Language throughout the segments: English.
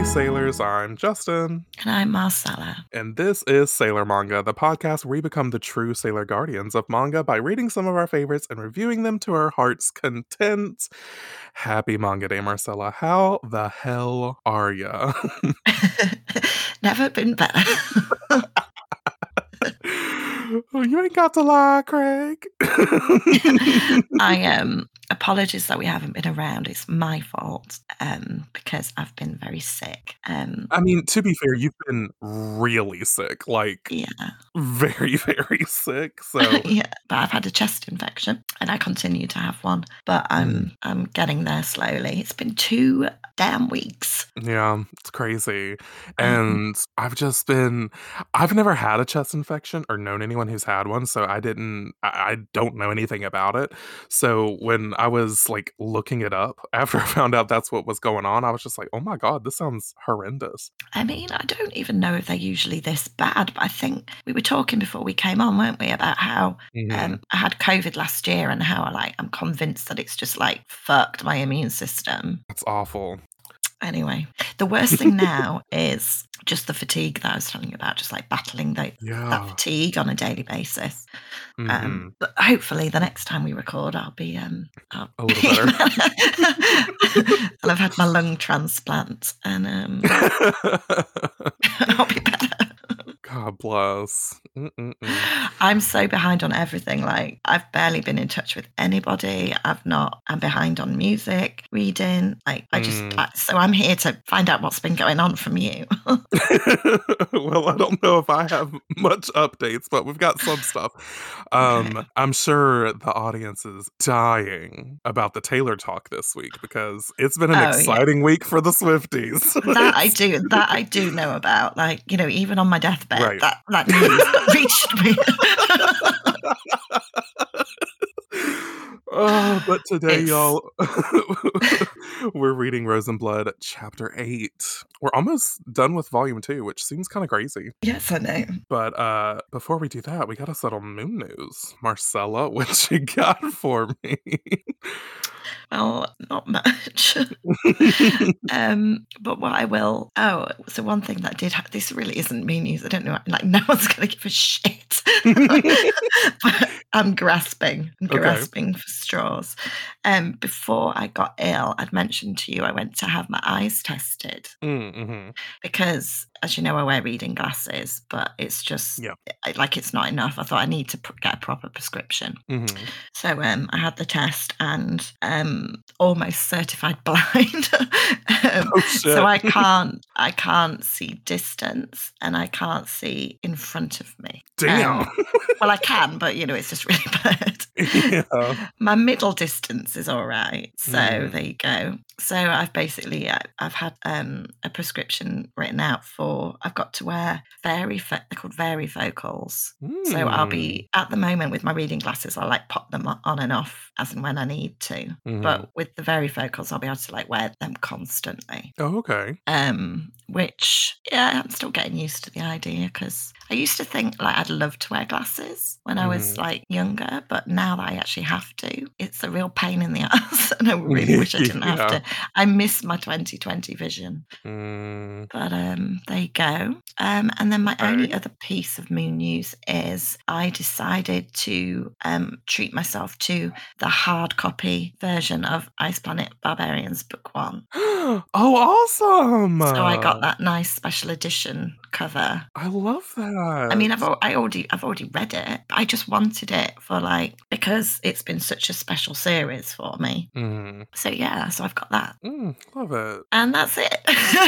Sailors. I'm Justin. And I'm Marcella. And this is Sailor Manga, the podcast where we become the true Sailor Guardians of manga by reading some of our favorites and reviewing them to our heart's content. Happy Manga Day, Marcella. How the hell are ya? Never been better. Oh, you ain't got to lie, Craig. Apologies that we haven't been around. It's my fault because I've been very sick. I mean, to be fair, you've been really sick, like Yeah. very, very sick. So Yeah, but I've had a chest infection and I continue to have one, but I'm getting there slowly. It's been 2 damn weeks. Yeah, it's crazy. And I've never had a chest infection or known anyone who's had one, so I don't know anything about it. So when I was like looking it up after I found out that's what was going on, I was just like, oh my God, this sounds horrendous. I mean, I don't even know if they're usually this bad, but I think we were talking before we came on, weren't we, about how I had COVID last year and how I'm convinced that it's just like fucked my immune system. That's awful. Anyway, the worst thing now is just the fatigue that I was telling you about, just like battling that fatigue on a daily basis. But hopefully the next time we record, I'll be a little better. And I've had my lung transplant and I'll be better. God bless. I'm so behind on everything. Like, I've barely been in touch with anybody. I'm behind on music, reading. So I'm here to find out what's been going on from you. Well, I don't know if I have much updates, but we've got some stuff. Okay. I'm sure the audience is dying about the Taylor talk this week because it's been an exciting week for the Swifties. That I do know about. Like, you know, even on my deathbed, Right. that news reached me. Oh, but today, y'all, we're reading Rose and Blood Chapter 8. We're almost done with Volume 2, which seems kind of crazy. Yes, I know. But before we do that, we gotta settle moon news. Marcella, what you got for me? Well, not much. But what I will... so one thing that did happen... This really isn't me news. I don't know. Like, no one's going to give a shit. But I'm grasping for straws. Before I got ill, I'd mentioned to you I went to have my eyes tested. Because, as you know, I wear reading glasses, but it's just... it's not enough. I thought I need to get a proper prescription. So I had the test and almost certified blind. So I can't see distance and I can't see in front of me. Damn. Well, I can, but it's just really blurred. Yeah. My middle distance is all right. So there you go. So I've basically I've had a prescription written out for... I've got to wear they're called varifocals. So I'll be, at the moment with my reading glasses, I'll like pop them on and off as and when I need to. But with the varifocals, I'll be able to like wear them constantly. Oh, okay. Which, I'm still getting used to the idea because I used to think like I'd love to wear glasses when I was like younger, but now that I actually have to, it's a real pain in the ass, and I really wish I didn't have to. I miss my 20/20 vision. But there you go. And then my only other piece of moon news is I decided to treat myself to the hard copy version of Ice Planet Barbarians Book 1. Oh, awesome! So I got that nice special edition cover. I love that. I mean, I've already read it, but I just wanted it for because it's been such a special series for me. So so I've got that. Love it. And that's it.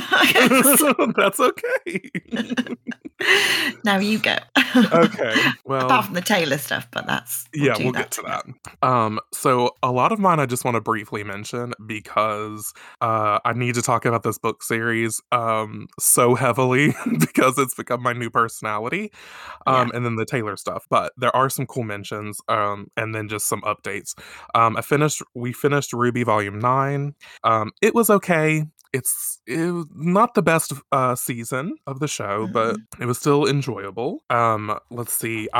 That's okay. Now you go. Okay. Well, apart from the Taylor stuff, but we'll get to that. So a lot of mine I just want to briefly mention because I need to talk about this book series so heavily because it's become my new personality. And then the Taylor stuff. But there are some cool mentions and then just some updates. We finished Ruby Volume 9. It was okay. it was not the best season of the show, but Mm. it was still enjoyable. Let's see.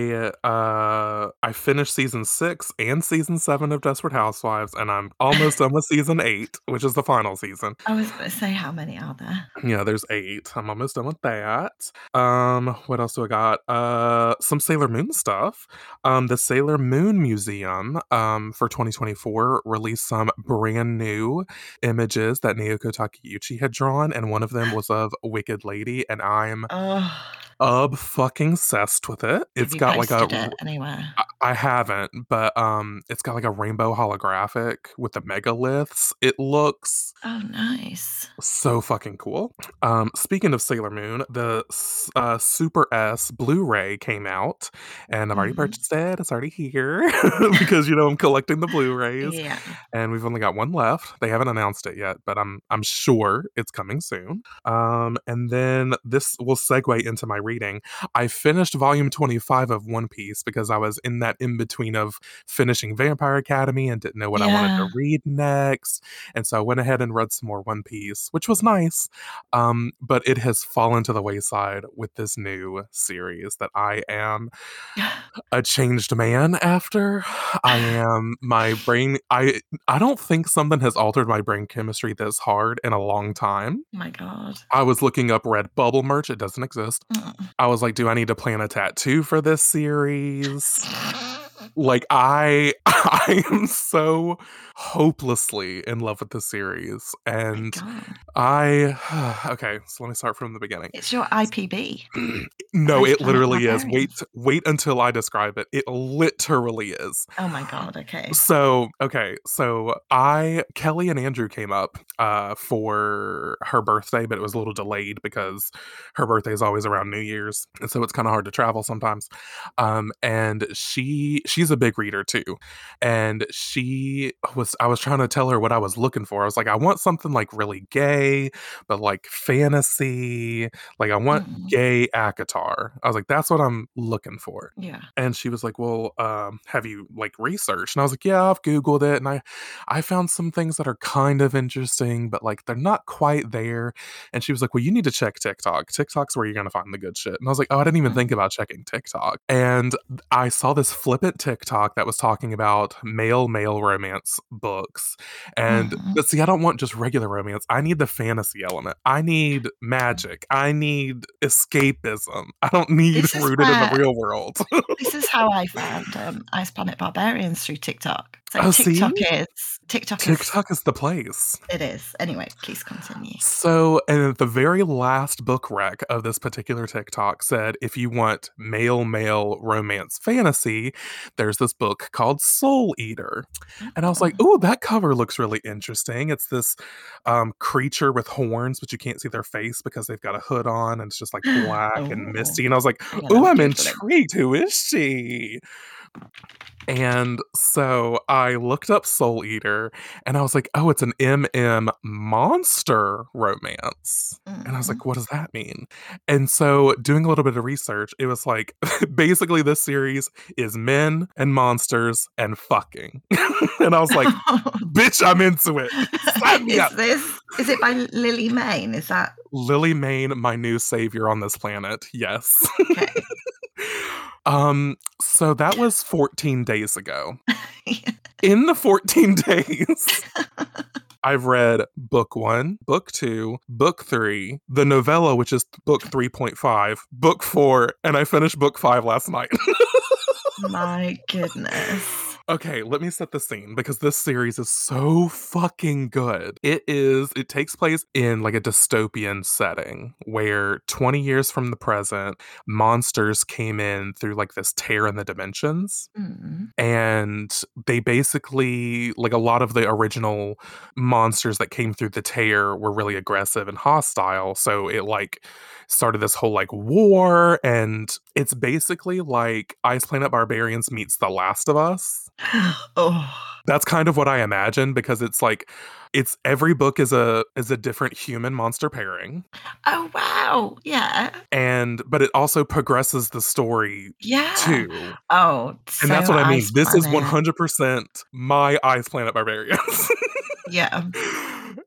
I finished season 6 and season 7 of Desperate Housewives, and I'm almost done with season 8, which is the final season. I was gonna say, how many are there? Yeah, there's 8. I'm almost done with that. What else do I got? Some Sailor Moon stuff. The Sailor Moon Museum, for 2024 released some brand new images that Naoko Takeuchi had drawn, and one of them was of Wicked Lady, and I'm Oh, fucking obsessed with it. have It's you got like a posted it anywhere? I haven't, but it's got like a rainbow holographic with the megaliths. It looks Oh, nice. so fucking cool. Speaking of Sailor Moon, the Super S Blu-ray came out, and I've already Mhm. purchased it. It's already here because I'm collecting the Blu-rays, Yeah. and we've only got one left. They haven't announced it yet, but I'm sure it's coming soon. And then this will segue into my reading. I finished volume 25 of One Piece because I was in that in between of finishing Vampire Academy and didn't know what I wanted to Yeah. read next. And so I went ahead and read some more One Piece, which was nice. But it has fallen to the wayside with this new series that I am a changed man after. I am my brain I don't think something has altered my brain chemistry this hard in a long time. My God. I was looking up Redbubble merch, it doesn't exist. Mm. I was like, do I need to plan a tattoo for this series? Like I I am so hopelessly in love with the series, My and God. I okay, so let me start from the beginning. It's your IPB, No, Ice it Planet literally is. Barbarians. Wait until I describe it. It literally is. Oh my God, okay. So, okay, so Kelly and Andrew came up for her birthday, but it was a little delayed because her birthday is always around New Year's, and so it's kind of hard to travel sometimes. And she's a big reader too, and I was trying to tell her what I was looking for. I was like, I want something like really gay, but like fantasy. Like I want Mm. gay ACOTAR. I was like, that's what I'm looking for. Yeah. And she was like, "Well, have you like researched?" And I was like, "Yeah, I've Googled it, and I found some things that are kind of interesting, but like they're not quite there." And she was like, "Well, you need to check TikTok. TikTok's where you're gonna find the good shit." And I was like, "Oh, I didn't even think Mm. about checking TikTok." And I saw this flippant TikTok that was talking about male romance books, and Mhm. but see, I don't want just regular romance. I need the fantasy element. I need magic. I need escapism. I don't need This is rooted in the where real world. this is how I found, Ice Planet Barbarians through TikTok. So Oh, see? TikTok is TikTok is the place. it is. Anyway, please continue. So, and the very last book rec of this particular TikTok said, if you want male romance fantasy, there's this book called Soul Eater. And I was like, Oh. oh, that cover looks really interesting. It's this creature with horns, but you can't see their face because they've got a hood on and it's just like black and Oh. misty. And I was like, I'm gonna oh, have a I'm Google it. intrigued. Who is she? And so I looked up Soul Eater and I was like, oh, it's an MM monster romance. And I was Mhm. like, what does that mean? And so doing a little bit of research, it was like basically this series is men and monsters and fucking. And I was like, bitch, I'm into it. Sign me up. Is it by Lily Mayne? Is that Lily Mayne, my new savior on this planet. Yes. okay? So that was 14 days ago. In the 14 days, I've read book 1, book 2, book 3, the novella, which is book 3.5, book 4, and I finished book 5 last night. My goodness. Okay, let me set the scene because this series is so fucking good. It takes place in like a dystopian setting where 20 years from the present, monsters came in through like this tear in the dimensions. Mm. And they basically, like a lot of the original monsters that came through the tear were really aggressive and hostile. So it like started this whole like war. And it's basically like Ice Planet Barbarians meets The Last of Us. Oh. That's kind of what I imagine because it's like it's every book is a different human monster pairing. Oh, wow. Yeah. And but it also progresses the story Yeah. too. Oh, And that's so what I mean. Ice This is Planet. 100% my Ice Planet Barbarians. Yeah.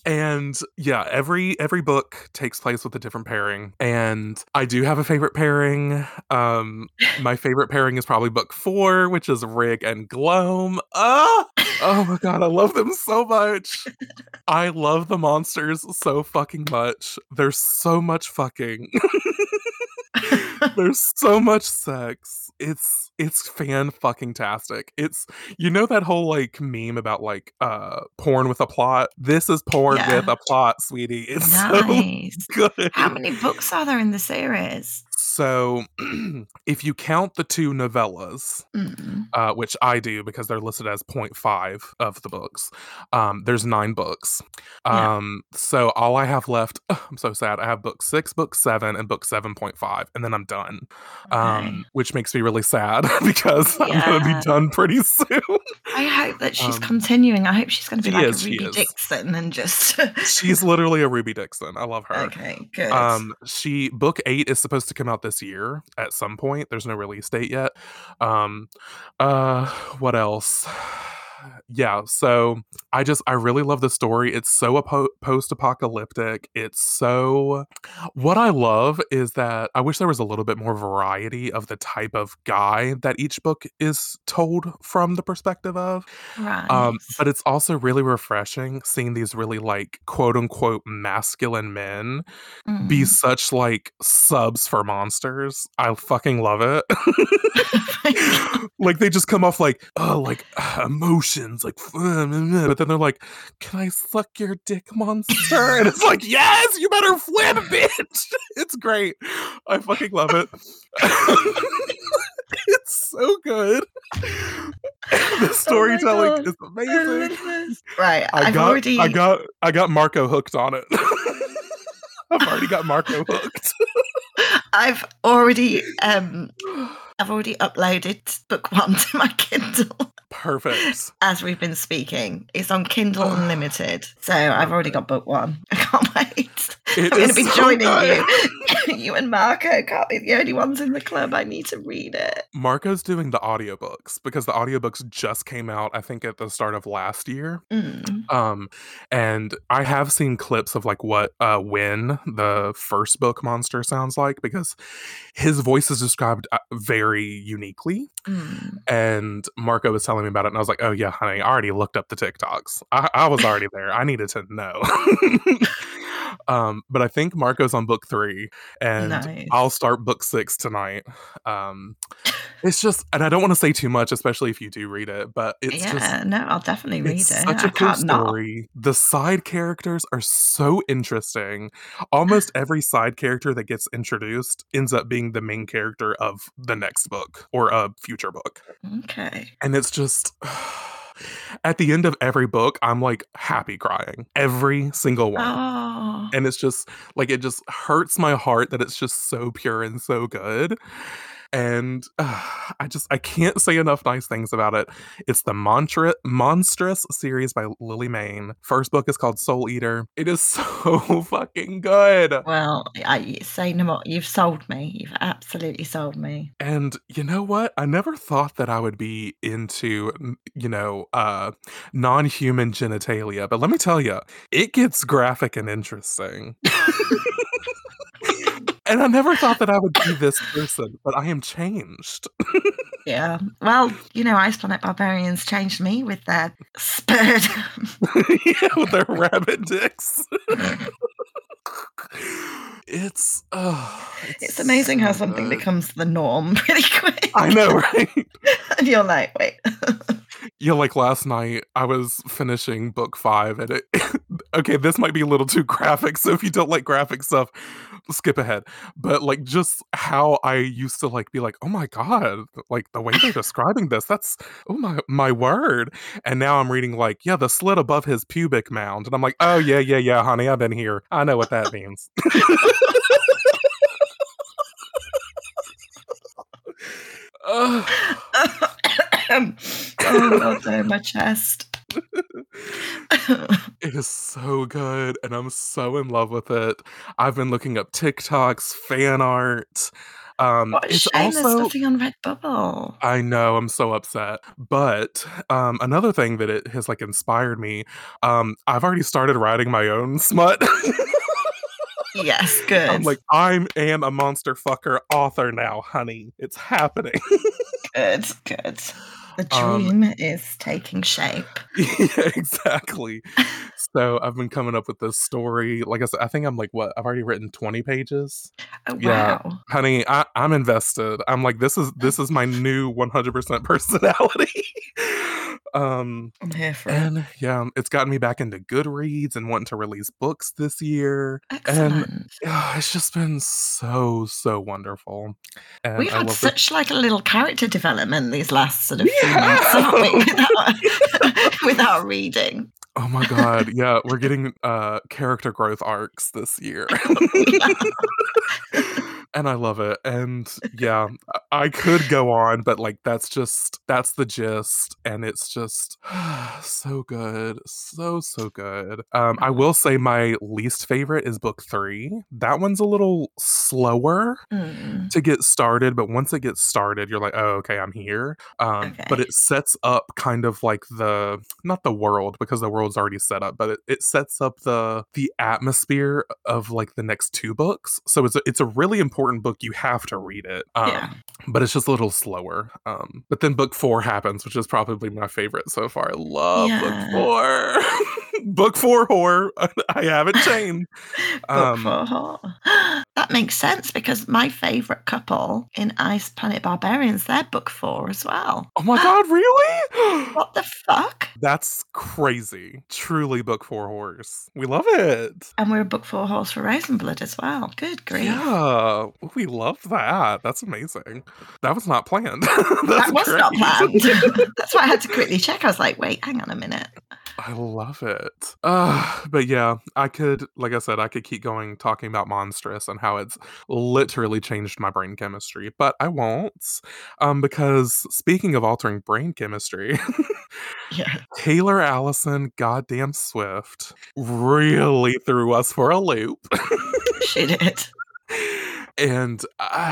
And yeah, every book takes place with a different pairing, and I do have a favorite pairing. My favorite pairing is probably book 4, which is Rig and Gloam. Oh my god, I love them so much. I love the monsters so fucking much. There's so much fucking. There's so much sex. It's fan fucking tastic. It's that whole like meme about like porn with a plot. This is porn with Yeah. a plot, sweetie. It's so Nice. good. How many books are there in the series? So, if you count the 2 novellas, Mm. which I do because they're listed as point 0.5 of the books, there's 9 books. Yeah. So all I have left, I'm so sad. I have book 6, book 7, and book 7.5, and then I'm done. Okay. Which makes me really sad because I'm gonna be Yeah. done pretty soon. I hope that she's Um, continuing. I hope she's gonna be she like a is, she Ruby is. Dixon and just She's literally a Ruby Dixon. I love her. Okay, good. She book 8 is supposed to come out this year at some point. There's no release date yet. Um, uh, what else? Yeah, so I really love the story. It's so post-apocalyptic. It's so what I love is that I wish there was a little bit more variety of the type of guy that each book is told from the perspective of. Right. But it's also really refreshing seeing these really like quote unquote masculine men be Mm. such like subs for monsters. I fucking love it. Oh my god. Like they just come off like, oh, like emotions, like, but then they're like, "Can I suck your dick, monster?" And it's like, "Yes, you better flip, bitch." It's great. I fucking love it. It's so good. The Oh my storytelling god. is I love amazing. this. Right, I got I got I got Marco hooked on it. I've already got Marco hooked. I've already uploaded book 1 to my Kindle. Perfect. As we've been speaking. It's on Kindle Unlimited. So I've already got book 1. I can't wait. I'm gonna be joining you. You and Marco can't be the only ones in the club. I need to read it. Marco's doing the audiobooks because the audiobooks just came out, I think, at the start of last year. Mm. And I have seen clips of like what when the first book monster sounds like because his voice is described very uniquely. Mm. And Marco was telling me about it, and I was like, "Oh yeah, honey, I already looked up the TikToks. I was already there. I needed to know." But I think Marco's on book 3, and I'll Nice. start book 6 tonight. It's just, and I don't want to say too much, especially if you do read it, but Yeah, no, I'll definitely read it's it. such a I cool can't not. story. The side characters are so interesting. Almost every side character that gets introduced ends up being the main character of the next book or a future book. Okay. And it's just at the end of every book, I'm like happy crying. Every single one. Oh. And it's just like it just hurts my heart that it's just so pure and so good. And I can't say enough nice things about it. It's the Monstrous series by Lily Mayne. First book is called Soul Eater. It is so fucking good. Well, I say no more. You've sold me. You've absolutely sold me. And you know what? I never thought that I would be into, non-human genitalia, but let me tell you, it gets graphic and interesting. And I never thought that I would be this person, but I am changed. Yeah. Well, Ice Planet Barbarians changed me with their spurred. Yeah, with their rabbit dicks. It's It's amazing how so something good. becomes the norm really quick. I know, right? And you're like, wait. Yeah, like last night, I was finishing book 5, and okay, this might be a little too graphic, so if you don't like graphic stuff, skip ahead. But like just how I used to like be like, oh my god, like the way they're describing this, that's oh my word. And now I'm reading like, yeah, the slit above his pubic mound, and I'm like, oh yeah, honey, I've been here. I know what that means. Ugh. Oh, also my chest. It is so good, and I'm so in love with it. I've been looking up TikToks, fan art. What a It's shame there's also nothing on Redbubble. I know, I'm so upset. But, another thing that it has, like, inspired me, I've already started writing my own smut. Yes, I'm good. like, "I am a monster fucker author now, honey. It's happening." Good, good. The Um dream is taking shape. Yeah, exactly. So, I've been coming up with this story. Like I said, I think I'm like, what? I've already written 20 pages? Oh, Yeah, wow. honey, I'm invested. I'm like, this is my new 100% personality. Um, I'm here for it. and yeah, it's gotten me back into Goodreads and wanting to release books this year, and Excellent. it's just been so, so wonderful, and We've I had love the such, like, a little character development these last sort of We few months, haven't we, have! without reading. Oh my god, yeah, we're getting, character growth arcs this year. We are. And I love it, and yeah, I could go on, but, like, that's the gist, and it's just so good, so, so good. I will say my least favorite is book 3. That one's a little slower Mm, to get started, but once it gets started, you're like, "Oh, okay, I'm here." But okay. it sets up kind of like the not the world because the world's already set up, but it sets up the atmosphere of like the next 2 books. So it's a really important book. You have to read it. Yeah. But it's just a little slower. But then book 4 happens, which is probably my favorite so far. I love book Yeah. 4. Book 4 horror. I haven't changed. Book Um, 4. That makes sense because my favorite couple in Ice Planet Barbarians, they're book 4 as well. oh my god, really? What the fuck? That's crazy. Truly book 4 horrors. We love it. And we're a book 4 horse for Rosenblood as well. Good grief. Yeah, we love that. That's amazing. That was not planned. That That's was great. not planned. That's why I had to quickly check. I was like, "Wait, hang on a minute." I love it. But yeah, like I said, I could keep going talking about Monstrous and how it's literally changed my brain chemistry, but I won't. Because speaking of altering brain chemistry, Yeah, Taylor Allison goddamn Swift really threw us for a loop. she did. And,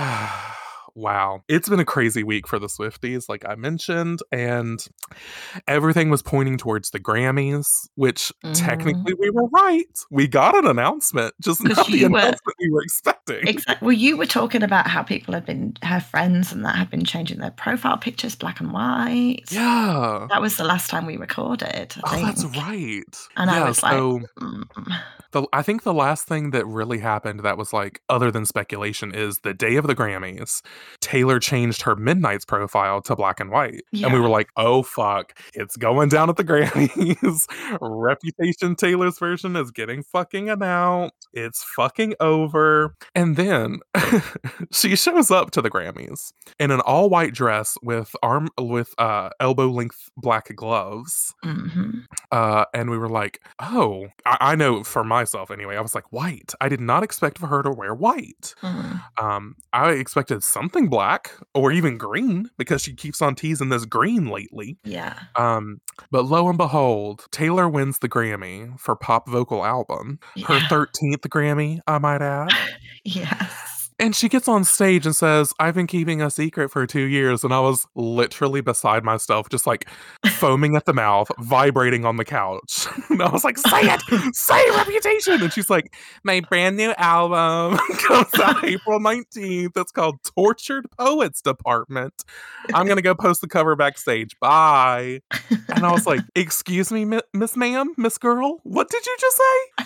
wow. It's been a crazy week for the Swifties, like I mentioned, and everything was pointing towards the Grammys, which Mhm. technically we were right. We got an announcement, just 'Cause not the you were announcement we were expecting. well, you were talking about how people had been her friends and that had been changing their profile pictures black and white. Yeah. That was the last time we recorded, I Oh, that's think. right. And I Yeah, was like, so "Mm." I think the last thing that really happened that was, like, other than speculation is the day of the Grammys, Taylor changed her Midnight's profile to black and white, and we Yeah. were like, "Oh, fuck. It's going down at the Grammys. Reputation Taylor's version is getting fucking announced. It's fucking over." And then she shows up to the Grammys in an all-white dress with elbow-length black gloves. Mhm. And we were like, "Oh," I know for myself anyway, I was like, "White." I did not expect for her to wear white. Mm. I expected something black or even green because she keeps on teasing this green lately. Yeah. Um, but lo and behold, Taylor wins the Grammy for Pop Vocal Album, her Yeah. 13th Grammy, I might add. Yes. And she gets on stage and says, "I've been keeping a secret for 2 years," and I was literally beside myself, just, like, foaming at the mouth, vibrating on the couch. And I was like, "Say it! Say Reputation!" And she's like, "My brand new album comes out April 19th. It's called Tortured Poets Department. I'm gonna go post the cover backstage. Bye." And I was like, "Excuse me, Miss Ma'am, Miss Girl, what did you just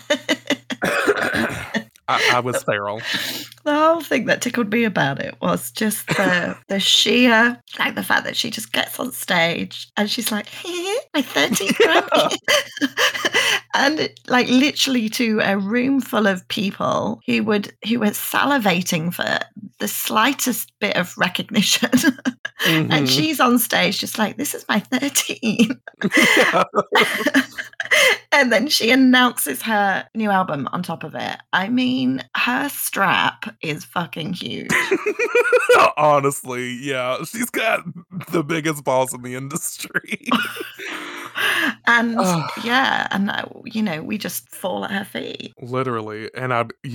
say?" I was feral. The whole thing that tickled me about it was just the sheer like, the fact that she just gets on stage and she's like, "My 13th Grammy." And, like, literally to a room full of people who were salivating for the slightest bit of recognition. And Mhm. she's on stage just like, "This is my 13." Yeah. And then she announces her new album on top of it. I mean, her strap is fucking huge. Honestly, yeah, she's got the biggest balls in the industry. And Ugh. yeah, and you know, we just fall at her feet. Literally, and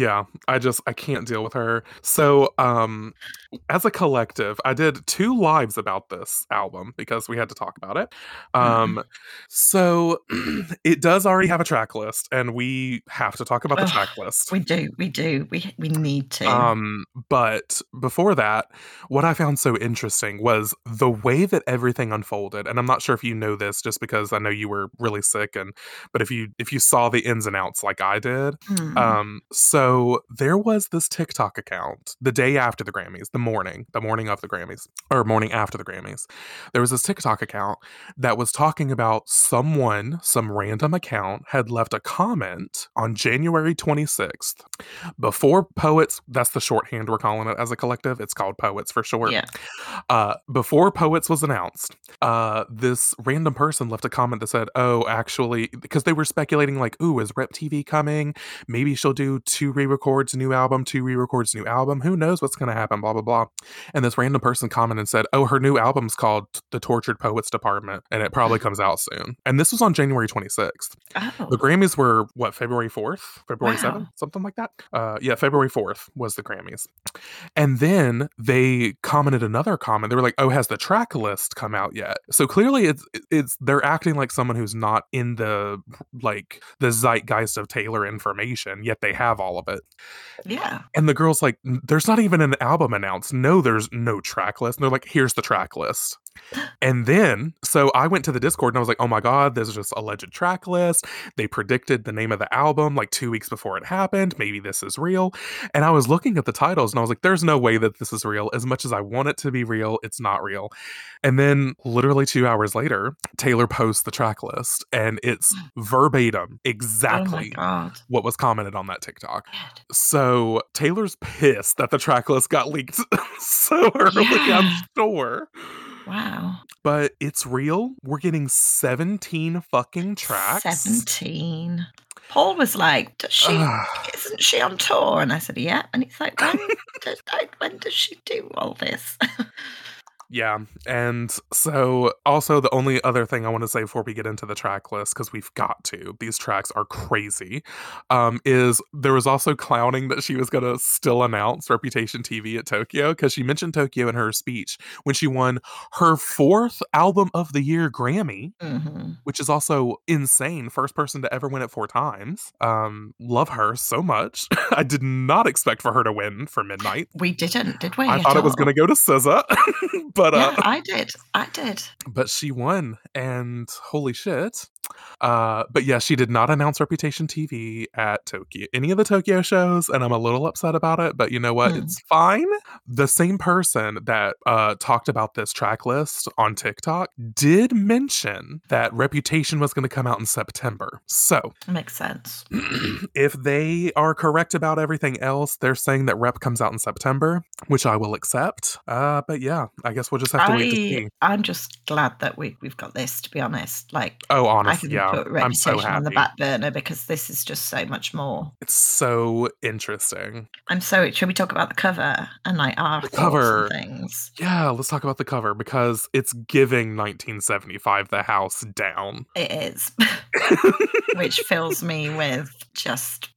I can't deal with her. So, as a collective, I did 2 lives about this album because we had to talk about it. Mm. Um, so it does already have a track list, and we have to talk about the Ugh, track list. we do, we do. We need to. But before that, what I found so interesting was the way that everything unfolded, and I'm not sure if you know this just because I know you were really sick but if you saw the ins and outs like I did, Mm. so there was this TikTok account the day after the morning of the Grammys, or morning after the Grammys. There was this TikTok account that was talking about some random account had left a comment on January 26th before Poets, that's the shorthand we're calling it as a collective. It's called Poets for short. Yeah. Before Poets was announced, this random person left a comment that said, "Oh, actually," because they were speculating, like, "Ooh, is Rep TV coming? Maybe she'll do 2 re-records, a new album, 2 re-records, new album. Who knows what's going to happen? Blah blah blah." And this random person commented and said, "Oh, her new album's called The Tortured Poets Department, and it probably comes out soon." And this was on January 26th. The Oh, Grammys were what, February 4th, February wow. 7th, something like that. Yeah, February 4th was the Grammys. And then they commented another comment. They were like, "Oh, has the track list come out yet?" So clearly it's they're acting like someone who's not in the zeitgeist of Taylor information, yet they have all of it. Yeah. And the girl's like, "There's not even an album announced. No, there's no track list." And they're like, "Here's the track list." And then, so I went to the Discord and I was like, "Oh my God, this is just alleged track list. They predicted the name of the album like 2 weeks before it happened. Maybe this is real." And I was looking at the titles and I was like, "There's no way that this is real. As much as I want it to be real, it's not real." And then, literally 2 hours later, Taylor posts the track list and it's verbatim Oh my exactly God. what was commented on that TikTok. Good. So Taylor's pissed that the track list got leaked so early, I'm Yeah. sure. Wow. But it's real. We're getting 17 fucking tracks. 17. Paul was like, Ugh. isn't she on tour? And I said, yeah. And he's like, when does she do all this? Yeah, and so also the only other thing I want to say before we get into the track list, because we've got to, these tracks are crazy, is there was also clowning that she was going to still announce Reputation TV at Tokyo, because she mentioned Tokyo in her speech when she won her 4th Album of the Year Grammy, Hmm. which is also insane. First person to ever win it 4 times. Love her so much. I did not expect for her to win for Midnight. We didn't, did I we, thought at it was gonna all? go to SZA, but Yeah, I did. I did. but she won, and holy shit. But yeah, she did not announce Reputation TV at Tokyo, any of the Tokyo shows, and I'm a little upset about it, but you know what? Mm. It's fine. The same person that talked about this track list on TikTok did mention that Reputation was going to come out in September. So, Makes sense. if they are correct about everything else, they're saying that Rep comes out in September, which I will accept. But yeah, I guess we'll just have to wait to see. I'm just glad that we've got this, to be honest. Like, Oh, I honest, can yeah, put I'm so Reputation on the happy. back burner because this is just so much more. It's so interesting. Should we talk about the cover and, like, our The thoughts and cover. things? Yeah, let's talk about the cover because it's giving 1975 The House down. It is. Which fills me with just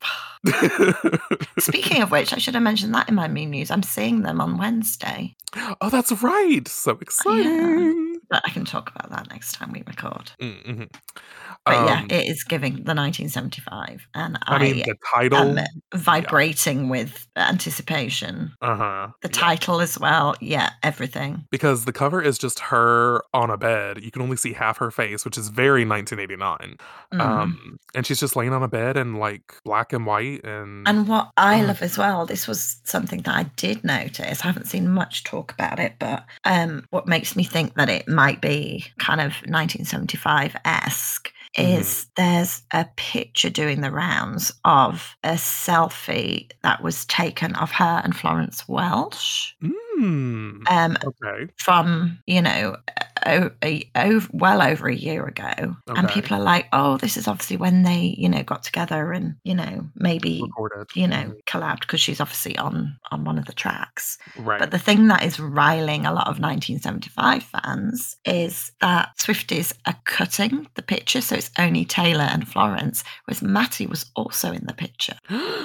Speaking of which, I should have mentioned that in my Me News. I'm seeing them on Wednesday. Oh, that's right. So Yeah, exciting. but I can talk about that next time we record. Mhm. But yeah, Um, it is giving the 1975, and I mean, I the am title, yeah. vibrating with anticipation. Uh-huh. The Yeah. title as well, yeah, everything. Because the cover is just her on a bed. You can only see half her face, which is very 1989. Mm. And she's just laying on a bed in like black and white and And what I oh, love as well, this was something that I did notice. I haven't seen much talk about it, but what makes me think that it might be kind of 1975-esque mhm. is there's a picture doing the rounds of a selfie that was taken of her and Florence Welch Mm. um, Okay. from, you know, well over a year ago. And Okay. people are like, oh, this is obviously when they, got together and, maybe, Recorded. Mhm. collabed because she's obviously on one of the tracks. Right. But the thing that is riling a lot of 1975 fans is that Swifties are cutting the picture, so it's only Taylor and Florence, whereas Matty was also in the picture.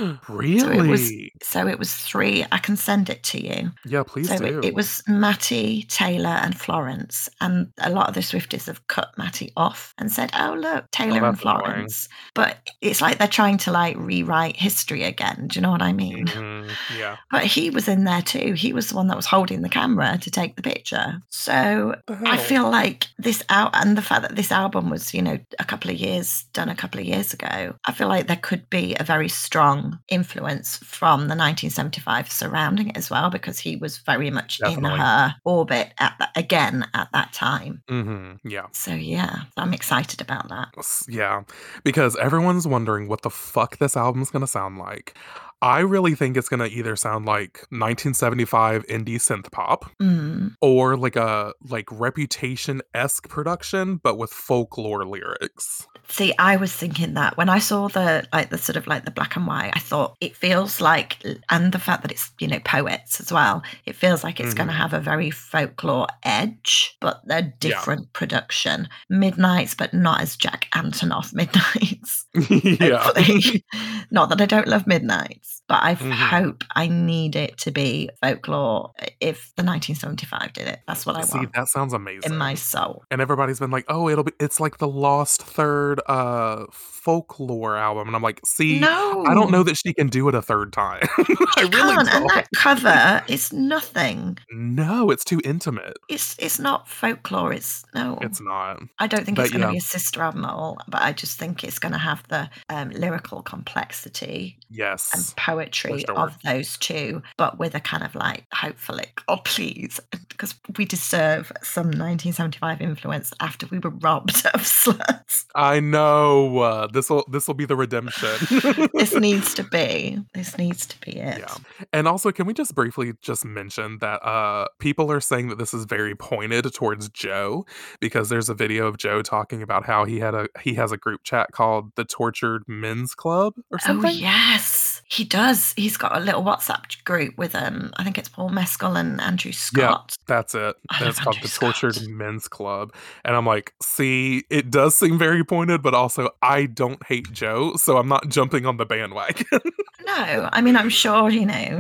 Really? So it was three. I can send it to you. Yeah, please So it do. was Matty, Taylor, and Florence, and a lot of the Swifties have cut Matty off and said, "Oh look, Oh, Taylor and that's annoying. Florence." But it's like they're trying to like rewrite history again. Do you know what I mean? Mhm. Yeah. But he was in there too. He was the one that was holding the camera to take the picture. So The I hell? feel like this out and the fact that this album was, a couple of years ago, I feel like there could be a very strong influence from the 1975 surrounding it as well, because he was very much in Definitely. her orbit at that time. Mhm. Yeah. So yeah, I'm excited about that. Yeah, because everyone's wondering what the fuck this album's gonna sound like. I really think it's gonna either sound like 1975 indie synth pop Mm. or like a Reputation-esque production, but with folklore lyrics. See, I was thinking that when I saw the sort of like the black and white, I thought it feels like, and the fact that it's, poets as well, it feels like it's going to Mhm. have a very folklore edge, but a Yeah. different production. Midnights, but not as Jack Antonoff Midnights. Yeah. Hopefully. Not that I don't love Midnights, but I Mhm. hope I need it to be folklore if the 1975 did it. That's what I See, want that sounds in my amazing. soul. And everybody's been like, "Oh, it's like the lost third, folklore album," and I'm like, "See, I don't No. know that she can do it a third time." I She really can't, and don't. that cover is nothing. No, it's too intimate. It's not folklore, it's no. It's not. I don't think it's But gonna yeah, be a sister album at all, but I just think it's gonna have the, lyrical complexity and yes, for poetry sure. of those 2, but with a kind of like, hopefully, oh, please, because we deserve some 1975 influence after we were robbed of Sluts. I know, this'll be the redemption. This needs to be Yeah. it. And also, can we just briefly just mention that, people are saying that this is very pointed towards Joe, because there's a video of Joe talking about how he has a group chat called the Tortured Men's Club or Oh, something? yes, he does. He's got a little WhatsApp group with, I think it's Paul Mescal and Andrew Yeah, Scott. that's it. I And love it's called Andrew the Tortured Scott. Men's Club, and I'm like, "See, it does seem very pointed, but also I don't hate Joe, so I'm not jumping on the bandwagon." No, I mean, I'm sure,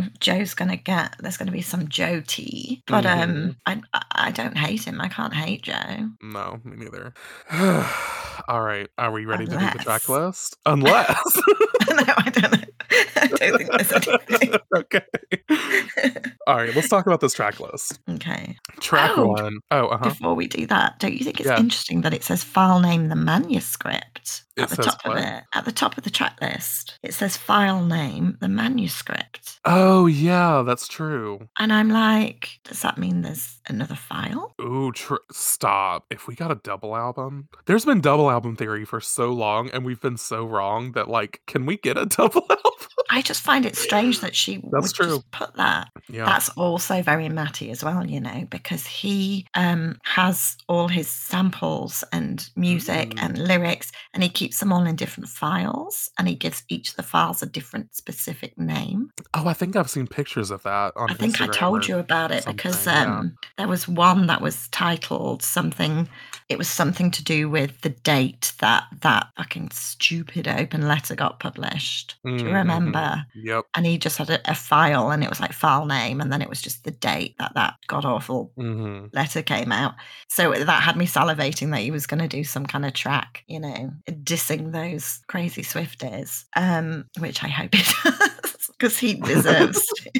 there's gonna be some Joe tea, but, Mhm. I don't hate him. I can't hate Joe No, me neither. Alright, are we ready to do the track unless list? Unless. no, I don't know. I don't think there's anything. Okay. Alright, let's talk about this track list. Okay. Track Oh, 1. Oh, uh-huh. before we do that, don't you think it's Yeah. interesting that it says file name the manuscript It at the says top of what? it? At the top of the track list, it says file name the manuscript. Oh, yeah, that's true. And I'm like, does that mean there's another file? Ooh, stop. If we got a double album, there's been double album theory for so long, and we've been so wrong that, like, can we get a double album? I just find it strange that she That's would true. just put that. Yeah. That's also very Matty as well, because he has all his samples and music Mm. and lyrics, and he keeps them all in different files, and he gives each of the files a different specific name. Oh, I think I've seen pictures of that on I think I Instagram told or you about it because something, yeah. there was one that was titled something. It was something to do with the date that fucking stupid open letter got published. Do you Mhm. remember? Yep. And he just had a file, and it was like file name, and then it was just the date that god awful Mhm. letter came out. So that had me salivating that he was going to do some kind of track, dissing those crazy Swifties, which I hope he does because he deserves to.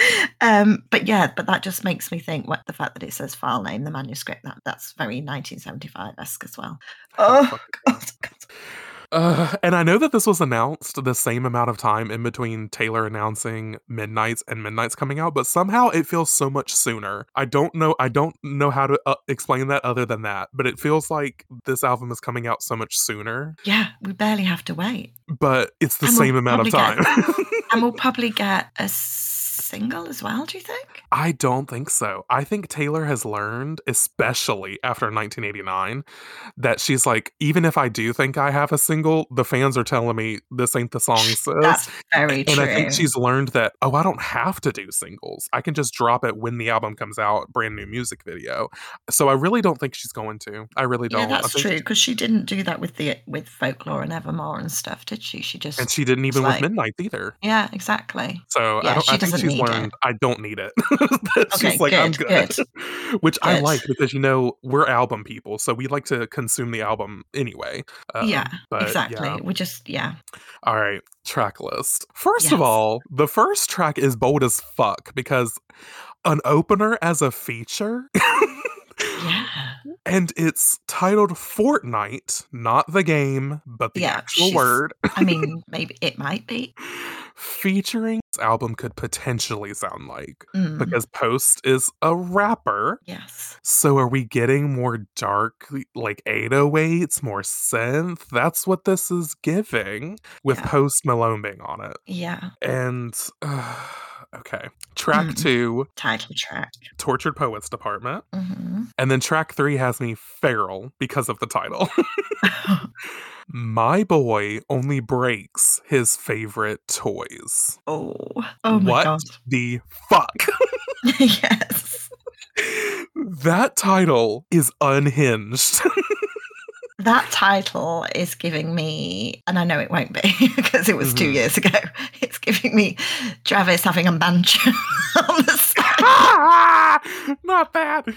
But that just makes me think what the fact that it says file name, the manuscript, that's very 1975-esque as well. How Oh, fucking God. and I know that this was announced the same amount of time in between Taylor announcing Midnights and Midnights coming out, but somehow it feels so much sooner. I don't know how to explain that other than that, but it feels like this album is coming out so much sooner, Yeah, we barely have to wait. but it's the And we'll same amount of probably get time. and we'll probably get a single as well, do you think? I don't think so. I think Taylor has learned, especially after 1989, that she's like, even if I do think I have a single, the fans are telling me this ain't the song, sis. That's very And I think true. she's learned that, oh, I don't have to do singles. I can just drop it when the album comes out, brand new music video. So I really don't think she's going to. I really Yeah, don't. I that's think true, 'cause she didn't do that with Folklore and Evermore and stuff, did she? She and just she didn't was even with like Midnight either. yeah, exactly. So Yeah, I she think doesn't she's need it. learned I don't need it. That she's Okay, like, "I'm good, good." good, Which I good. like because, we're album people, so we like to consume the album anyway. Yeah, But yeah. exactly. We just yeah. Alright, track list. First of Yes. all, the first track is bold as fuck because an opener as a feature Yeah. and it's titled Fortnite, not the game, but the Yeah, actual word. I mean, maybe it might be. Featuring this album could potentially sound like Mm, because Post is a rapper. yes. So are we getting more dark, like 808s, more synth? That's what this is giving with Yeah, Post Malone being on it. yeah. And okay. Track Mm, 2, title track. Tortured Poets Department. Mhm. And then track 3 has me feral because of the title. My boy only breaks his favorite toys. Oh. Oh my What god. the fuck? Yes. That title is unhinged. That title is giving me and I know it won't be because it was 2 Mhm. years ago. It's giving me Travis having a banjo on the side. Not bad.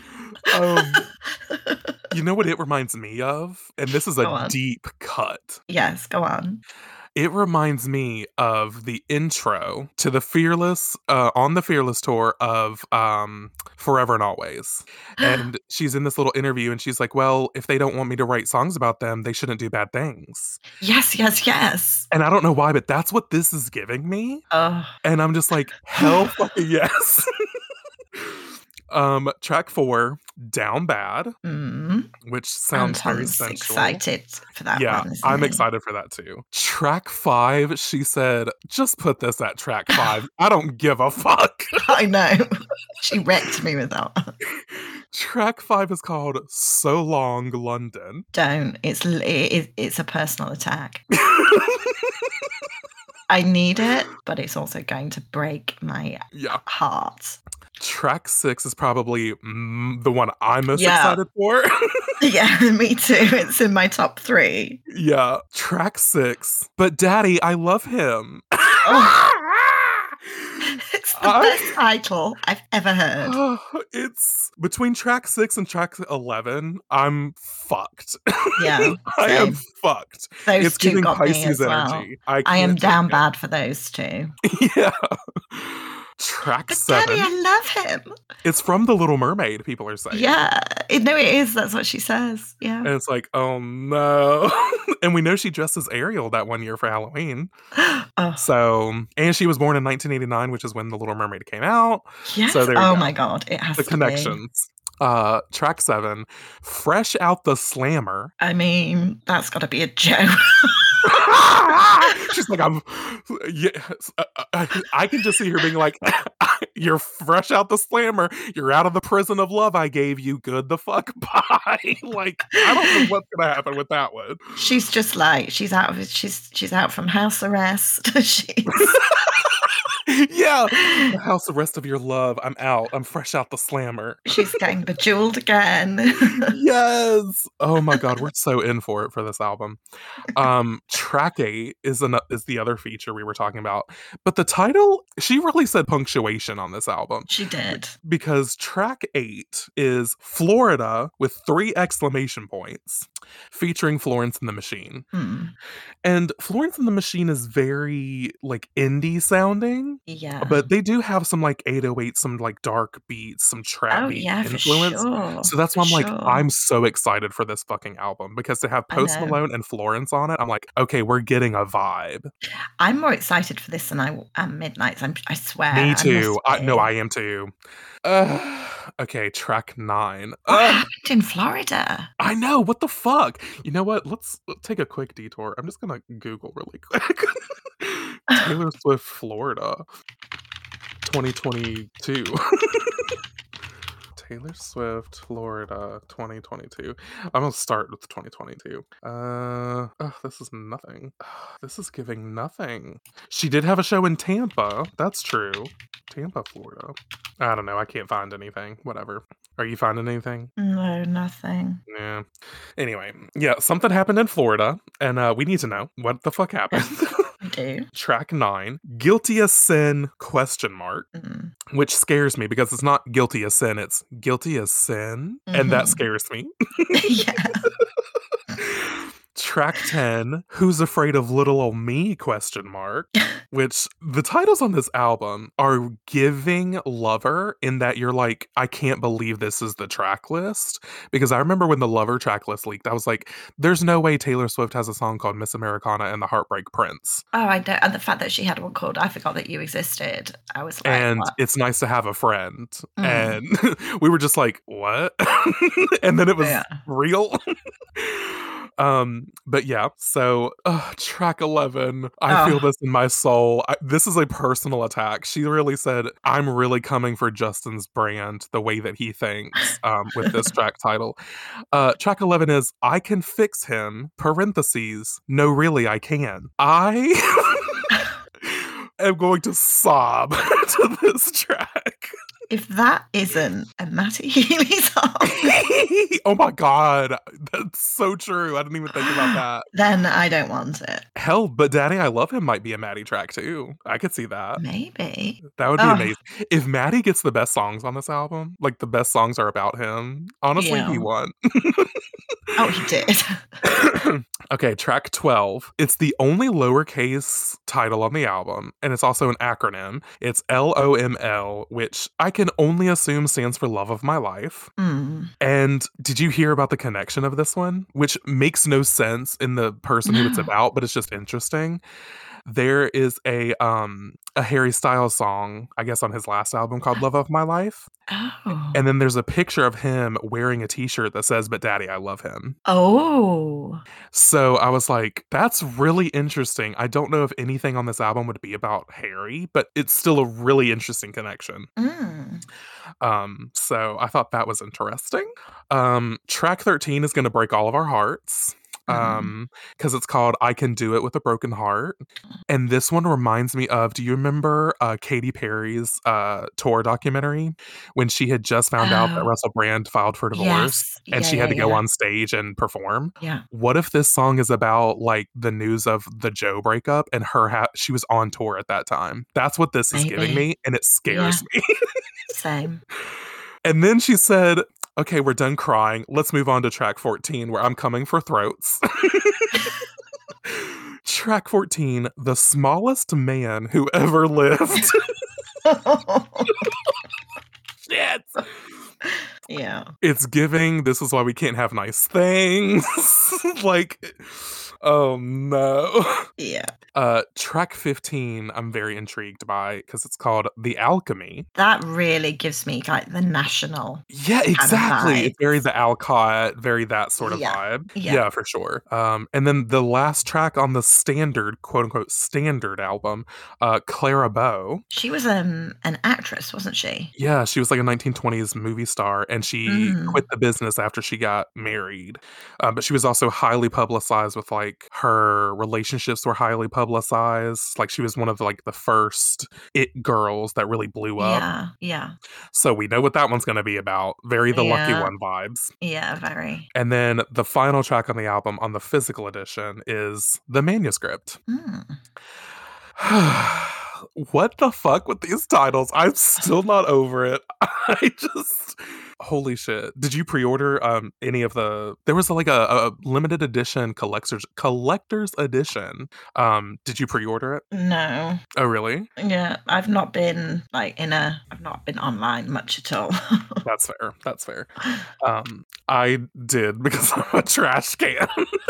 You know what it reminds me of? And this is a Go on. deep cut. Yes, go on. It reminds me of the intro to the Fearless on the Fearless tour of Forever and Always. And she's in this little interview and she's like, "Well, if they don't want me to write songs about them, they shouldn't do bad things." Yes, yes, yes. And I don't know why, but that's what this is giving me. Oh. And I'm just like, "Hell fucking yes." Track 4, Down Bad, Mm. which sounds very Anton's sensual. excited for that Yeah, one, isn't I'm he? excited for that too. Track 5, she said, "Just put this at track 5. I don't give a fuck." I know. She wrecked me with that one. Track 5 is called So Long London. Don't. It's a personal attack. I need it, but it's also going to break my Yeah. heart. Track 6 is probably, the one I'm most Yeah. excited for. Yeah, me too. It's in my top 3. Yeah, track 6, But Daddy, I Love Him. Oh, it's the best I title I've ever heard. it's between track 6 and track 11, I'm fucked. Yeah, I am same. fucked. Those It's 2 giving got me Pisces as well. energy. I I am can't take down it. bad for those 2. Yeah. Track But Daddy, 7, I love him. it's from The Little Mermaid, people are saying. Yeah. No, it is. That's what she says. Yeah. And it's like, "Oh, no." And we know she dressed as Ariel that one year for Halloween. Oh, So and she was born in 1989, which is when The Little Mermaid came out. So yes. there you Oh go. my god, it has The to be. connections. Track 7, Fresh Out the Slammer. I mean, that's gotta be a joke. She's like, yes, I can just see her being like, "You're fresh out the slammer. You're out of the prison of love I gave you. Good the fuck bye." Like, I don't know what's gonna happen with that one. She's just like she's out from house arrest. She's Yeah, the house arrest of your love. I'm out. I'm fresh out the slammer. she's getting bejeweled again. Yes. Oh my god, we're so in for it for this album. Track 8 is the other feature we were talking about. But the title, she really said punctuation on this album. She did. Because track 8 is Florida with 3 exclamation points featuring Florence and the Machine. Hmm. And Florence and the Machine is very like indie sounding, Yeah. but they do have some like 808, some like dark beats, some trap Oh, beat yeah, for influence. sure. So that's For why I'm like, sure. I'm so excited for this fucking album because to have I Post know. Malone and Florence on it, I'm like, okay, we're getting a vibe. I'm more excited for this than I am Midnights. I swear. Me I too. must No, be. I am too. Okay, track 9. What happened in Florida? I know, what the fuck? You know what? Let's take a quick detour. I'm just gonna Google really quick. Taylor Swift, Florida. 2022. Taylor Swift, Florida, 2022. I'm gonna start with 2022. This is nothing. This is giving nothing. She did have a show in Tampa. That's true. Tampa, Florida. I don't know. I can't find anything. Whatever. Are you finding anything? No, nothing. Yeah. Anyway, yeah, something happened in Florida, and we need to know what the fuck happened. I do. Track 9, guilty as sin, question mark, which scares me because it's not guilty as sin, it's guilty as sin, and that scares me. Yeah. Track 10, who's afraid of little ol' me, question mark, which the titles on this album are giving Lover in that you're like, I can't believe this is the track list. Because I remember when the Lover track list leaked, I was like, there's no way Taylor Swift has a song called Miss Americana and the Heartbreak Prince. Oh, I don't. And the fact that she had one called I Forgot That You Existed, I was like, And what? It's Nice to Have a Friend. And we were just like, what? And then it was real. But yeah, so track 11, I feel this in my soul. This is a personal attack. She really said, I'm really coming for Justin's brand, the way that he thinks, with this track title. Track 11 is I Can Fix Him, parentheses, no really I can. I am going to sob to this track. If that isn't a Matty Healy song. Oh my God. That's so true. I didn't even think about that. Then I don't want it. Hell, But Daddy I Love Him might be a Maddie track too. I could see that. Maybe. That would be amazing. If Maddie gets the best songs on this album, like the best songs are about him, honestly, he won. Oh, he did. Okay, track 12. It's the only lowercase title on the album, and it's also an acronym. It's LOML, which I can only assume stands for Love of My Life. And did you hear about the connection of this one? Which makes no sense in the person who it's about, but it's just interesting. There is a Harry Styles song, I guess on his last album called Love of My Life. Oh. And then there's a picture of him wearing a t-shirt that says, But Daddy, I Love Him. Oh. So I was like, that's really interesting. I don't know if anything on this album would be about Harry, but it's still a really interesting connection. So I thought that was interesting. Track 13 is going to break all of our hearts. Because it's called I Can Do It with a Broken Heart. And this one reminds me of, do you remember Katy Perry's tour documentary when she had just found out that Russell Brand filed for divorce and she had to go on stage and perform? Yeah. What if this song is about like the news of the Joe breakup and she was on tour at that time? That's what this is giving me, and it scares me. Same. And then she said, okay, we're done crying. Let's move on to track 14, where I'm coming for throats. Track 14, the smallest man who ever lived. Shit. Yeah. It's giving, this is why we can't have nice things. Like, oh no. Yeah. Track 15, I'm very intrigued by because it's called The Alchemy. That really gives me like the national. Yeah, exactly. It's very the Alcott, very that sort of vibe. Yeah, for sure. And then the last track on the standard, quote unquote, standard album, Clara Bow. She was an actress, wasn't she? Yeah, she was like a 1920s movie star, and she quit the business after she got married. But she was also highly publicized with like her relationships were highly publicized. Like she was one of like the first it girls that really blew up. Yeah. So we know what that one's going to be about. Very the lucky one vibes. Yeah, very. And then the final track on the album on the physical edition is The Manuscript. What the fuck with these titles? I'm still not over it. I just holy shit. Did you pre-order any of the there was like a limited edition collector's edition. Did you pre-order it? No. Oh really? Yeah, I've not been like I've not been online much at all. That's fair. I did because I'm a trash can.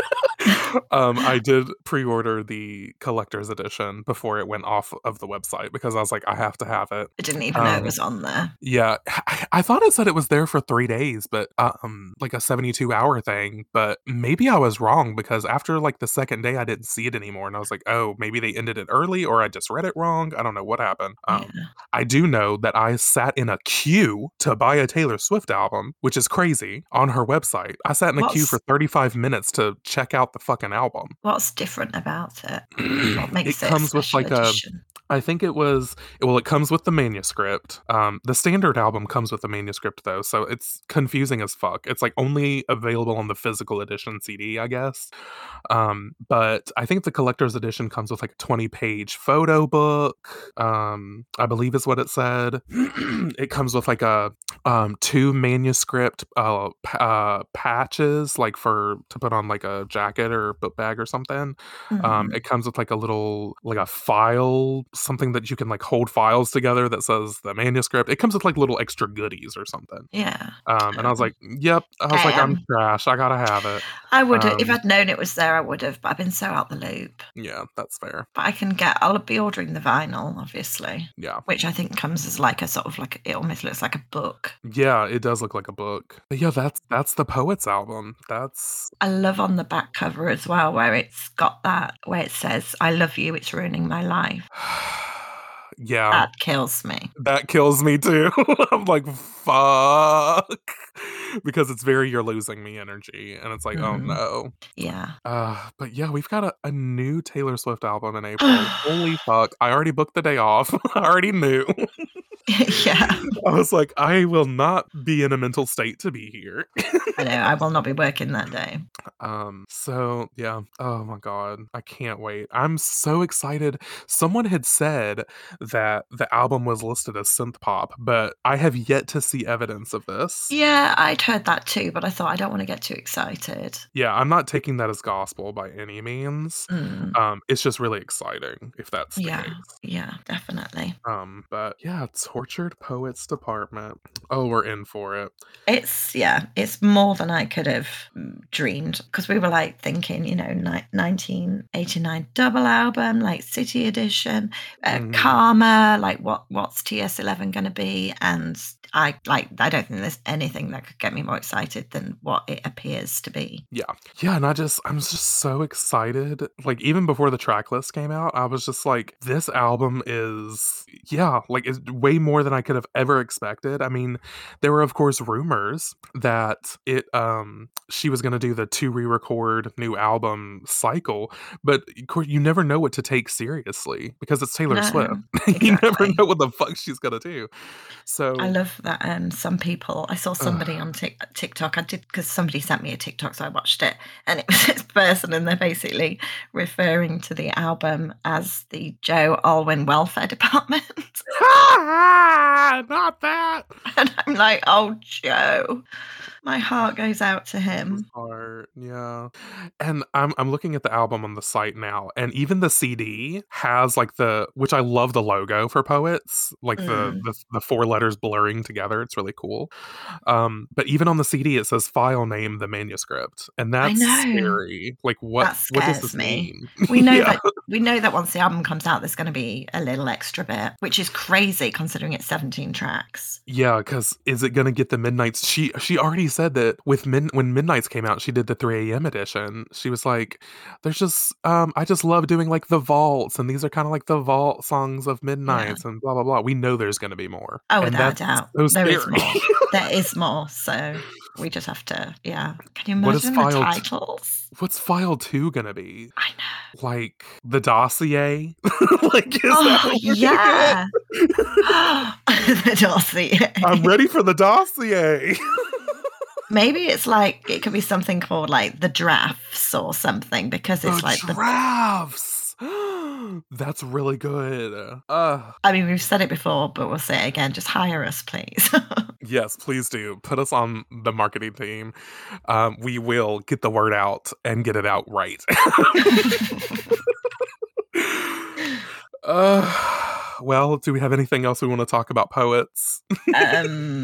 I did pre-order the collector's edition before it went off of the website because I was like, I have to have it. I didn't even know it was on there. Yeah, I thought it said it was there for 3 days, but, like a 72-hour thing, but maybe I was wrong because after, like, the 2nd day, I didn't see it anymore, and I was like, "Oh, maybe they ended it early or I just read it wrong." I don't know what happened. Yeah. I do know that I sat in a queue to buy a Taylor Swift album, which is crazy, on her website. I sat in a queue for What's 35 minutes to check out the fucking album. what's different about it? What It makes it a comes with, special like, a edition? I think it was well, it comes with the manuscript. The standard album comes with the manuscript though, so it's confusing as fuck. It's, like, only available on the physical edition CD, I guess. But I think the collector's edition comes with, like, a 20-page photo book, I believe is what it said. It comes with, like, 2 manuscript, patches, like, for to put on, like, a jacket or book bag or something. Mhm. It comes with, like, a little like, a file, something that you can, like, hold files together that says the manuscript. It comes with, like, little extra goodies or something. Yeah. And I was like, "Yep." I was like, "I'm Um, trash. I gotta have it." I would've if Um, I'd known it was there, I would've, but I've been so out the loop. yeah, that's fair. But I'll be ordering the vinyl, obviously, Yeah. which I think comes as like a sort of like it almost looks like a book. Yeah, it does look like a book. But yeah, that's the Poets album. That's I love on the back cover as well where it's got that where it says, "I love you, it's ruining my life." yeah. That kills me. That kills me too. I'm like, "Fuck." Because it's very "you're losing me" energy, and it's like, "Oh, Mm, no." yeah. But yeah, we've got a new Taylor Swift album in April. Holy fuck. I already booked the day off. I already knew. Yeah. I was like, "I will not be in a mental state to be here." I know, I will not be working that day. So yeah. Oh my god. I can't wait. I'm so excited. Someone had said that the album was listed as synth pop, but I have yet to see evidence of this. Yeah, I'd heard that too, but I thought I don't wanna get too excited. Yeah, I'm not taking that as gospel by any means. Mm, It's just really exciting if that's the yeah, case. yeah, definitely. But yeah, Tortured Poets Department. Oh, we're in for it. It's more than I could have, dreamed because we were, like, thinking, 1989 double album, like, City Edition, Mhm. Karma, like, what's TS11 gonna be? And I don't think there's anything that could get me more excited than what it appears to be. Yeah. Yeah, and I'm just so excited. Like, even before the track list came out, I was just like, this album is yeah, like, it's way more than I could have ever expected. I mean, there were, of course, rumors that she was gonna do the 2 re-record new album cycle, but, of course, you never know what to take seriously because it's Taylor Swift. No, You never exactly. know what the fuck she's gonna do. I So, love that, some people I saw somebody ugh. on TikTok, I did because somebody sent me a TikTok, so I watched it, and it was this person, and they're basically referring to the album as the Joe Alwyn Welfare Department, Not that. and I'm like, "Oh, Joe." My heart goes out to His him. heart, yeah. And I'm looking at the album on the site now, and even the CD has, like, the which I love the logo for Poets, like, Mm, the 4 letters blurring together, it's really cool. But even on the CD, it says file name, the manuscript, and I that's know. scary. Like, That what does scares this me. mean? We know Yeah. that we know that once the album comes out, there's gonna be a little extra bit, which is crazy considering it's 17 tracks. Yeah, because is it gonna get the Midnights she already said that with when Midnights came out, she did the 3 AM edition. She was like, "There's just, I just love doing, like, the vaults, and these are kinda like the vault songs of Yeah. Midnights and blah, blah, blah." We know there's gonna be more, Oh, and without a that's doubt. so There is scary. more. There is more, so we just have to yeah. Can you What is imagine the titles? what's file 2 gonna be? I know. Like, the dossier? Like, is that Oh, what we're gonna get? yeah. The dossier. I'm ready for the dossier. Maybe it's like it could be something called, like, the drafts or something because The it's like the drafts! That's really good. I mean, we've said it before, but we'll say it again, just hire us, please. Yes, please do. Put us on the marketing team. We will get the word out and get it out right. Well, do we have anything else we wanna talk about poets?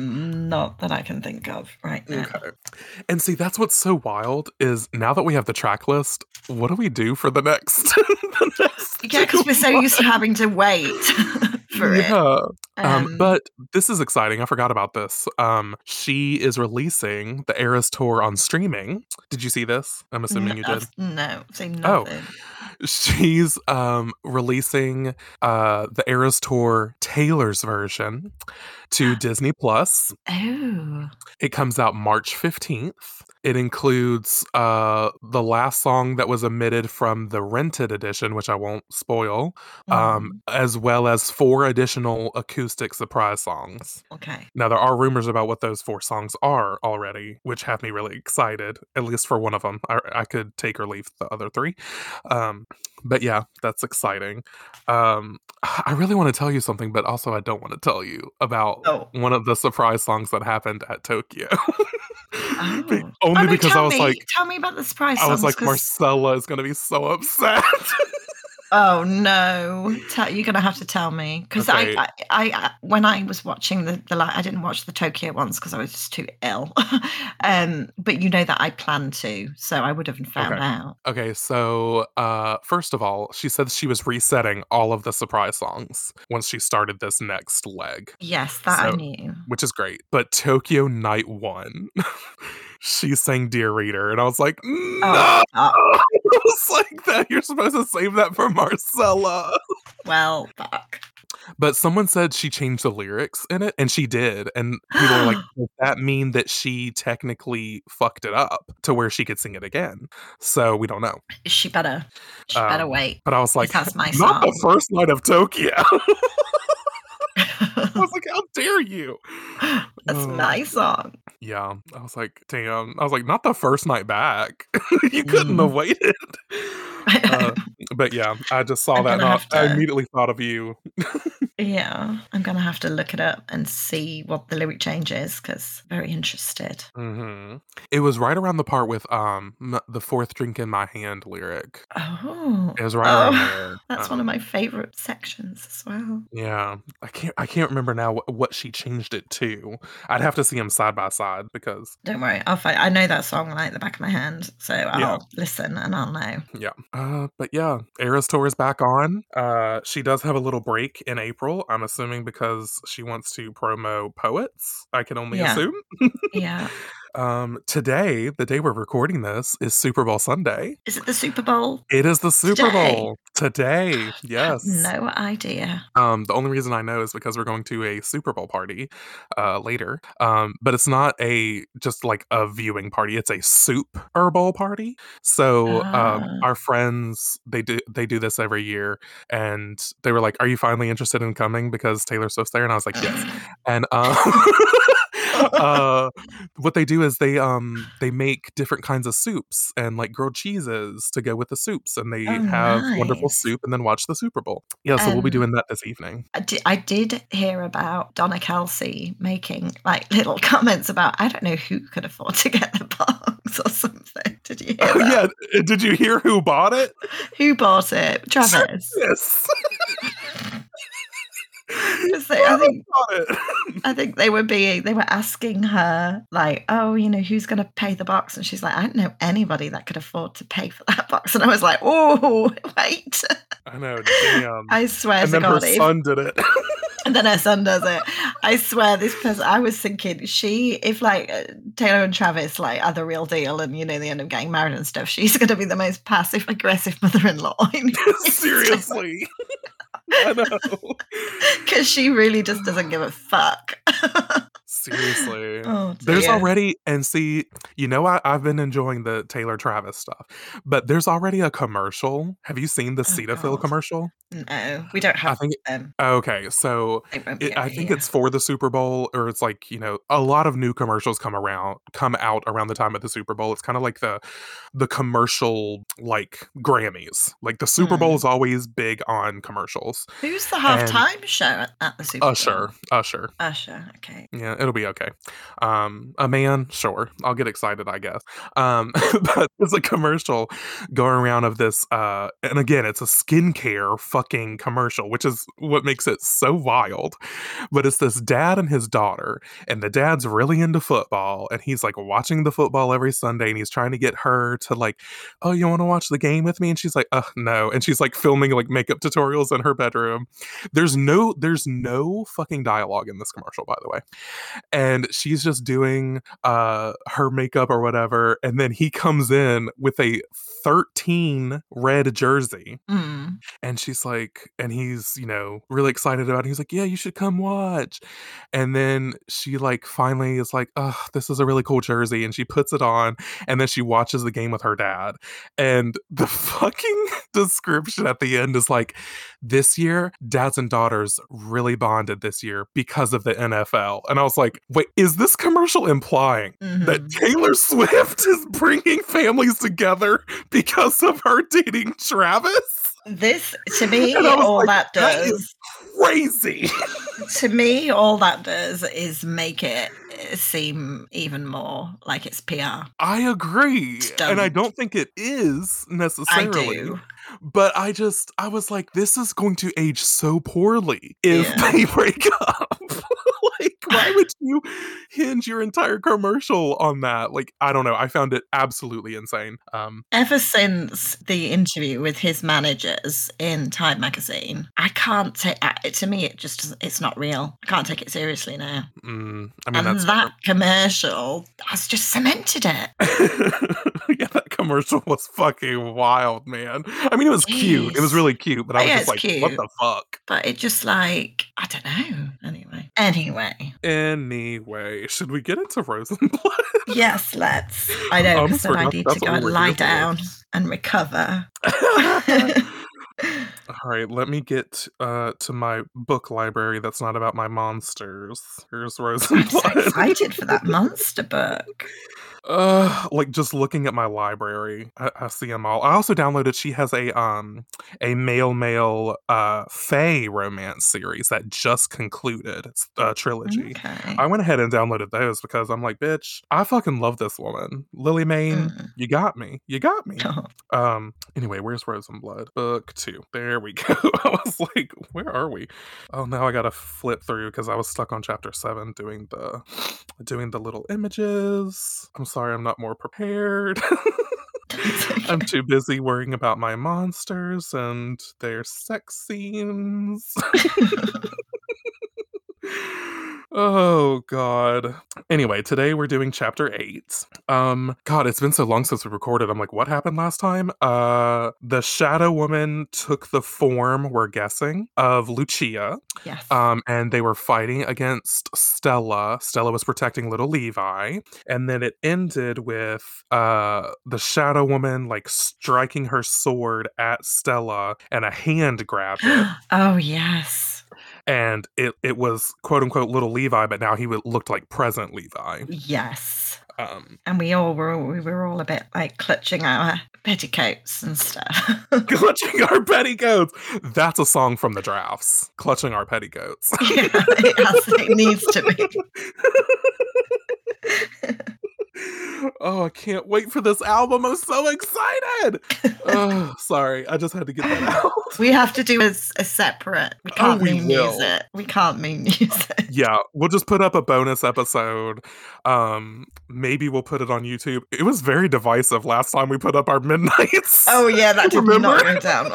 Not that I can think of right now. Okay. And see, that's what's so wild is now that we have the track list, what do we do for the next the next Yeah, 'cause we're so 2 used to having to wait for it. Yeah. Um But this is exciting, I forgot about this. She is releasing the Eras Tour on streaming. Did you see this? I'm assuming you did. No, say Oh, nothing. she's, releasing, the Eras Tour Taylor's version to Disney Plus. Oh. It comes out March 15th. It includes, the last song that was omitted from the rented edition, which I won't spoil, Mm, as well as 4 additional acoustic surprise songs. okay. Now, there are rumors about what those 4 songs are already, which have me really excited, at least for one of them. I could take or leave the other 3. Um, but yeah, that's exciting. I really wanna tell you something, but also I don't wanna tell you about Oh. one of the surprise songs that happened at Tokyo. Be Oh. Oh, only no, because tell me about the surprise I was songs, like, 'cause "Marcella is gonna be so upset." oh, no. You're gonna have to tell me, 'cause Okay, when I was watching I didn't watch the Tokyo ones 'cause I was just too ill. But you know that I planned to, so I would have found okay. out. Okay, so, first of all, she said she was resetting all of the surprise songs once she started this next leg. Yes, that I So knew. which is great, but Tokyo Night 1, she sang Dear Reader, and I was like, Oh, "No!" fuck. I was like, "That you're supposed to save that for Marcella." Well, fuck. But someone said she changed the lyrics in it, and she did, and people are like, "Does that mean that she technically fucked it up to where she could sing it again?" So, we don't know. She better she better Um, wait, but I was 'cause like, that's my "Not the song. first night of Tokyo." I was like, "How dare you?" That's Uh, my song. yeah, I was like, "Damn." I was like, "Not the first night back. You couldn't have Mm. waited." Uh, but yeah, I just saw I'm that and gonna have I to immediately thought of you. yeah, I'm gonna have to look it up and see what the lyric change is, 'cause very interested. Mhm. It was right around the part with, m the 4th drink in my hand lyric. Oh. It was right around Oh, there. that's one of my favorite sections as well. Yeah, I can't remember now what she changed it to. I'd have to see them side by side because Don't worry, I know that song like the back of my hand, so yeah, I'll listen and I'll know. yeah. But yeah, Eras Tour is back on. She does have a little break in April, I'm assuming because she wants to promo Poets, I can only Yeah, assume. yeah. Today, the day we're recording this, is Super Bowl Sunday. Is it the Super Bowl It is the Super today? Bowl today, Had yes. no idea. The only reason I know is because we're going to a Super Bowl party, later, but it's not just like a viewing party, it's a Super Bowl party. So, Ah. our friends, they do this every year, and they were like, "Are you finally interested in coming because Taylor Swift's there?" And I was like, "Yes." And, uh, what they do is they make different kinds of soups and, like, grilled cheeses to go with the soups, and they Oh, have wonderful nice. soup and then watch the Super Bowl. Yeah, so we'll be Um, doing that this evening. I did hear about Donna Kelsey making, like, little comments about, I don't know who could afford to get the box or something. Did you hear Oh, that? yeah, did you hear who bought it? Who bought it? Travis. Yes. 'Cause Travis bought it. I think they were asking her, like, "Oh, who's gonna pay the box?" And she's like, "I don't know anybody that could afford to pay for that box." And I was like, "Oh, wait." I know, damn. I swear And to then her God, if son did it. and then her son does it. I swear this person I was thinking if, like, Taylor and Travis, like, are the real deal and, they end up getting married and stuff, she's gonna be the most passive aggressive mother-in-law in history. Seriously. I know. 'Cause she really just doesn't give a fuck. Seriously. Oh, There's dear. already and see, I've been enjoying the Taylor Travis stuff, but there's already a commercial. Have you seen the Oh, Cetaphil God. commercial? No, we don't I have think them. okay, so They won't be I over think here. it's for the Super Bowl or it's like, a lot of new commercials come out around the time of the Super Bowl. It's kinda like the commercial, like, Grammys. Like, the Super Bowl Mm. is always big on commercials, Who's the and halftime show at the Super Bowl? Usher. Usher, okay. Yeah, it'll be okay. A man, sure, I'll get excited, I guess. But there's a commercial going around of this, and again, it's a skincare fucking commercial, which is what makes it so wild. But it's this dad and his daughter, and the dad's really into football, and he's like watching the football every Sunday, and he's trying to get her to like, oh, you want to watch the game with me? And she's like, no. And she's like filming like makeup tutorials in her bedroom. There's no fucking dialogue in this commercial, by the way. And she's just doing her makeup or whatever, and then he comes in with a 13 red jersey. And she's like, and he's, really excited about it. He's like, yeah, you should come watch. And then she like finally is like, oh, this is a really cool jersey. And she puts it on, and then she watches the game with her dad. And the fucking description at the end is like, this year, dads and daughters really bonded this year because of the NFL. And I was like, wait, is this commercial implying that Taylor Swift is bringing families together because of her dating Travis? This, to me, all that does... That is crazy. To me, all that does is make it seem even more like it's PR. I agree. And I don't think it is necessarily. I do. But I was like, this is going to age so poorly if they break up. Like, why would you hinge your entire commercial on that? Like, I don't know. I found it absolutely insane. Ever since the interview with his managers in Time magazine, I can't take it. To me, it's not real. I can't take it seriously now. I mean, and that commercial has just cemented it. Yeah, that commercial was fucking wild, man. I mean, it was cute. It was really cute, but I was just like, cute. What the fuck? But it just like, I don't know. Anyway, should we get into Rosenblood? Yes, let's. I know, because then I need to go and lie down and recover. All right, let me get to my book library that's not about my monsters. Here's Rosenblood. I'm so excited for that monster book. Like just looking at my library, I see them all. I also downloaded. She has a male fae romance series that just concluded. It's a trilogy. Okay. I went ahead and downloaded those because I'm like, bitch, I fucking love this woman, Lily Mayne. You got me. Anyway, where's Rosenblood? Book 2. There we go. I was like, where are we? Oh, now I gotta flip through because I was stuck on chapter 7 doing the little images. I'm sorry, I'm not more prepared. I'm too busy worrying about my monsters and their sex scenes. Oh, God. Anyway, today we're doing chapter 8. God, it's been so long since we recorded. I'm like, what happened last time? The Shadow Woman took the form, we're guessing, of Lucia. Yes. And they were fighting against Stella. Stella was protecting little Levi. And then it ended with the Shadow Woman, like, striking her sword at Stella, and a hand grabbed it. Oh, yes. And it was quote unquote little Levi, but now he looked like present Levi. Yes. And we were all a bit like clutching our petticoats and stuff. Clutching our petticoats. That's a song from the Drafts. Clutching our petticoats. Yeah, it needs to be. Oh, I can't wait for this album. I'm so excited. Oh, sorry. I just had to get that out. We have to do a separate. We can't mean use it. We can't mean use it. Yeah, we'll just put up a bonus episode. Maybe we'll put it on YouTube. It was very divisive last time we put up our Midnights. Oh, yeah, that did not go down.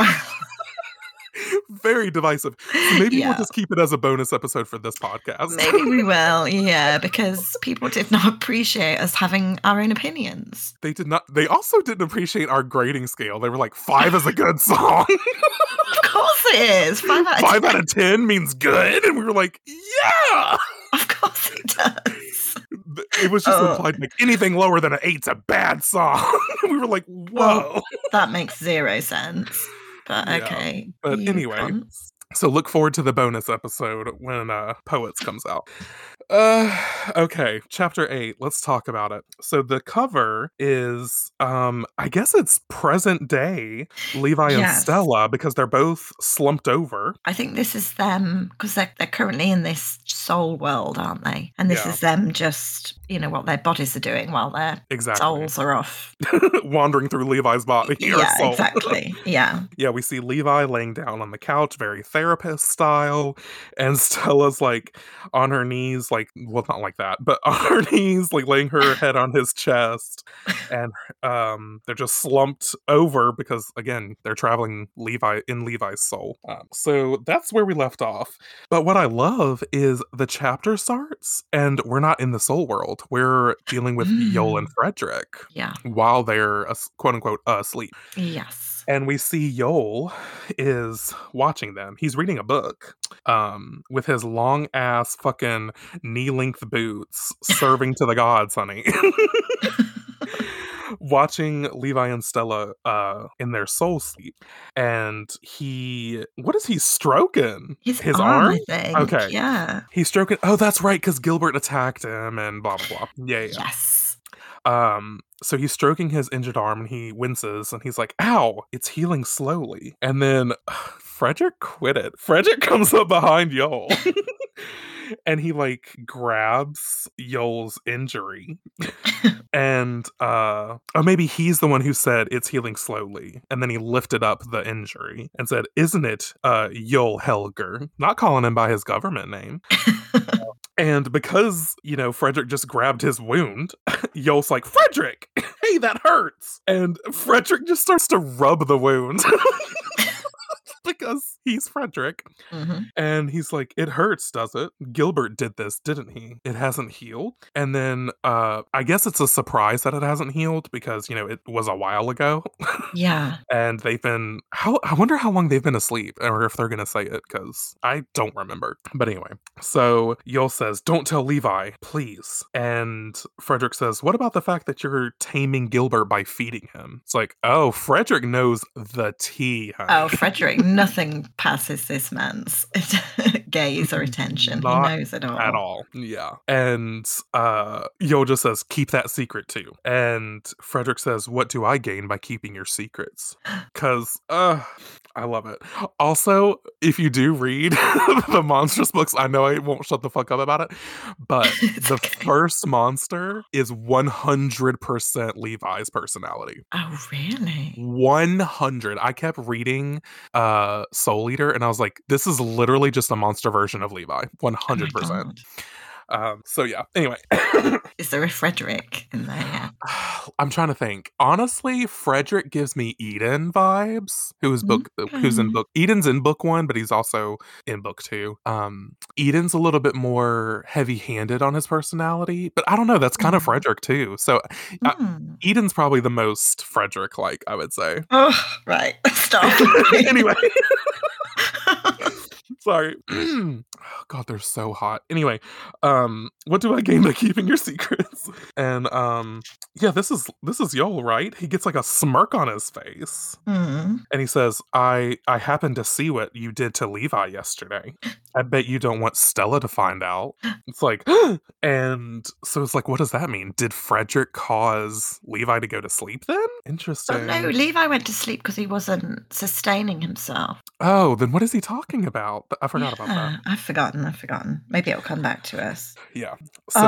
Very divisive. So maybe we'll just keep it as a bonus episode for this podcast. Maybe we will, yeah, because people did not appreciate us having our own opinions. They did not. They also didn't appreciate our grading scale. They were like, 5 is a good song. Of course it is. 5 out of 10. 5 out of 10 means good. And we were like, yeah. Of course it does. It was just implied like anything lower than an 8's a bad song. We were like, whoa. Well, that makes 0 sense. But okay. Yeah. But anyway, so look forward to the bonus episode when Poets comes out. Okay, chapter 8. Let's talk about it. So the cover is I guess it's present day Levi and Yes. Stella because they're both slumped over. I think this is them because they're currently in this soul world, aren't they? And this Yeah, is them just, what their bodies are doing while their exactly. souls are off. Wandering through Levi's body or Yeah, soul. exactly. Yeah. Yeah, we see Levi laying down on the couch, very therapist style, and Stella's like on her knees, like, well, not like that, but on her knees, like laying her head on his chest, and they're just slumped over because again they're traveling Levi's soul. So that's where we left off. But what I love is the chapter starts, and we're not in the soul world. We're dealing with Yol and Mm. Frederick Yeah. while they're quote unquote asleep. Yes. And we see Yol is watching them. He's reading a book with his long ass fucking knee length boots, serving to the gods, honey. Watching Levi and Stella in their soul sleep. And what is he stroking? His His arm, arm? I think. Okay. Yeah. He's stroking. Oh, that's right, because Gilbert attacked him and blah, blah, blah. Yeah, yeah. Yes. So he's stroking his injured arm and he winces and he's like, ow, it's healing slowly. And then Frederick quit it. Frederick comes up behind Yol and he like grabs Yol's injury. And maybe he's the one who said it's healing slowly. And then he lifted up the injury and said, isn't it Yol Helger? Not calling him by his government name. And because, Frederick just grabbed his wound, Yol's like, Frederick, hey, that hurts. And Frederick just starts to rub the wound. Because he's Frederick. Mhm. And he's like, it hurts, does it? Gilbert did this, didn't he? It hasn't healed. And then I guess it's a surprise that it hasn't healed because, it was a while ago. Yeah. And they've been, I wonder how long they've been asleep or if they're going to say it because I don't remember. But anyway, so Yol says, don't tell Levi, please. And Frederick says, what about the fact that you're taming Gilbert by feeding him? It's like, oh, Frederick knows the tea, honey. Oh, Frederick, nothing passes this man's gaze or attention. He Not knows it all. at all. Yeah. And Yol just says, keep that secret too. And Frederick says, what do I gain by keeping your secrets? Because I love it. Also, if you do read the monstrous books, I know I won't shut the fuck up about it, but the first monster is 100% Levi's personality. Oh, really? 100. I kept reading Soul Eater and I was like, this is literally just a monster version of Levi. 100%. So yeah, anyway. Is there a Frederick in there yet? I'm trying to think. Honestly, Frederick gives me Eden vibes. Who's in book Eden's in book 1, but he's also in book 2. Eden's a little bit more heavy-handed on his personality, but I don't know, that's kind of Frederick too. So Eden's probably the most Frederick-like, I would say. Oh, right. Stop. Anyway. Sorry. God, they're so hot. Anyway, what do I gain by keeping your secrets? And yeah, this is Yol, right? He gets like a smirk on his face. Mm. And he says, I happened to see what you did to Levi yesterday. I bet you don't want Stella to find out. It's like, and so it's like, what does that mean? Did Frederick cause Levi to go to sleep then? Interesting. Oh, no, Levi went to sleep because he wasn't sustaining himself. Oh, then what is he talking about? I forgot about that. I've forgotten. Maybe it'll come back to us. Yeah. So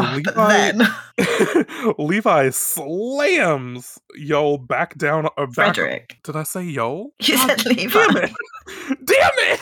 Levi slams Yol back down. Frederick. Did I say Yol? You said Levi. Damn it! Damn it!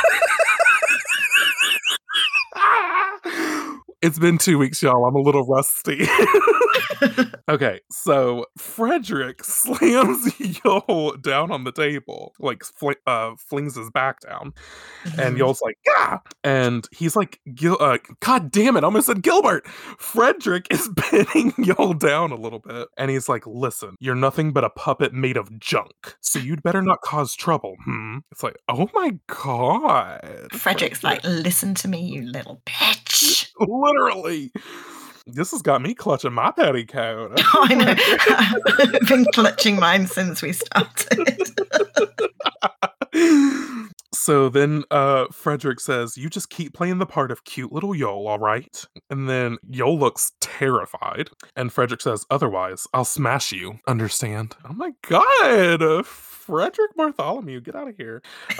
It's been 2 weeks, y'all. I'm a little rusty. Okay, so Frederick slams Yol down on the table, like flings his back down, and Yol's like, "Yeah!" And he's like, "God damn it! I almost said Gilbert." Frederick is pinning Yol down a little bit, and he's like, "Listen, you're nothing but a puppet made of junk, so you'd better not cause trouble." It's like, oh my god. Frederick's like, "Listen to me, you little bitch." Literally. This has got me clutching my petticoat. Oh, I know. I've been clutching mine since we started. So then Frederick says, "You just keep playing the part of cute little Yol, all right?" And then Yol looks terrified. And Frederick says, "Otherwise, I'll smash you. Understand?" Oh my god! Frederick Bartholomew, get out of here.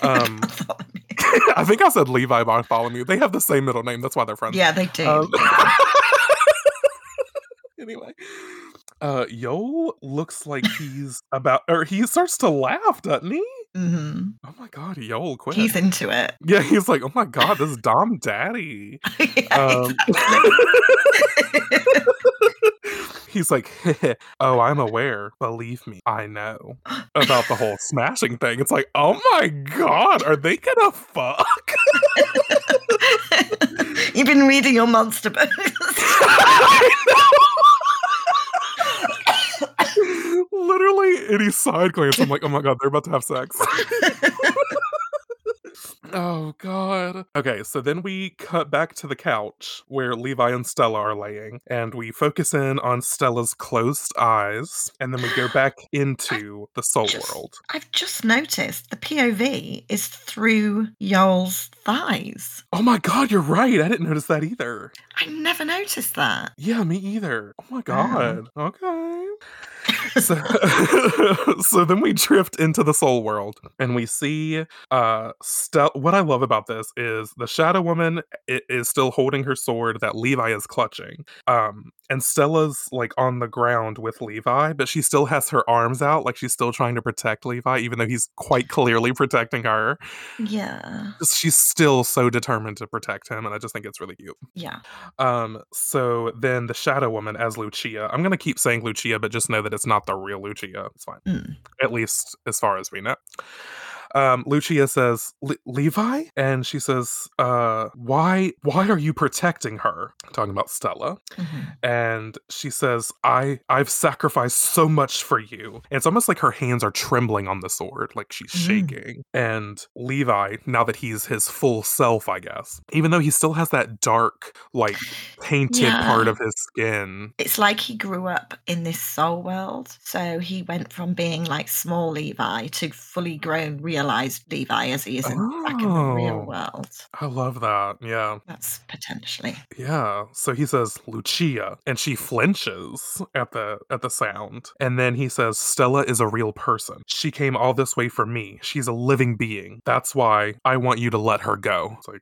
I think I said Levi Bartholomew. They have the same middle name. That's why they're friends. Yeah, they do. Anyway, Yol looks like he's about, or he starts to laugh, doesn't he? Mm-hmm. Oh my god, Yol, quit. He's into it. Yeah, he's like, oh my god, this is Dom Daddy. Yeah, exactly. He's like, oh, I'm aware. Believe me, I know about the whole smashing thing. It's like, oh my god, are they gonna fuck? You've been reading your monster books. I know. Literally any side glance, I'm like, oh my god, they're about to have sex. Oh god. Okay, so then we cut back to the couch where Levi and Stella are laying, and we focus in on Stella's closed eyes, and then we go back into the soul world. I've just noticed the POV is through Yol's thighs. Oh my god, you're right. I didn't notice that either. I never noticed that. Yeah, me either. Oh my Wow. god. Okay. So, so then we drift into the soul world and we see what I love about this is the Shadow Woman is still holding her sword that Levi is clutching. And Stella's like on the ground with Levi, but she still has her arms out, like she's still trying to protect Levi, even though he's quite clearly protecting her. Yeah. She's still so determined to protect him, and I just think it's really cute. Yeah. So then the Shadow Woman as Lucia. I'm gonna keep saying Lucia, but just know that it's not the real Lucia. It's fine. At least as far as we know. Lucia says, Levi? And she says, why are you protecting her? Talking about Stella. Mm-hmm. And she says, I've sacrificed so much for you. And it's almost like her hands are trembling on the sword, like she's shaking. And Levi, now that he's his full self, I guess, even though he still has that dark, like painted part of his skin. It's like he grew up in this soul world. So he went from being like small Levi to fully grown, realized Levi as he is back in the real world. I love that. Yeah. That's potentially. Yeah. So he says Lucia, and she flinches at the sound. And then he says, Stella is a real person. She came all this way for me. She's a living being. That's why I want you to let her go. It's like,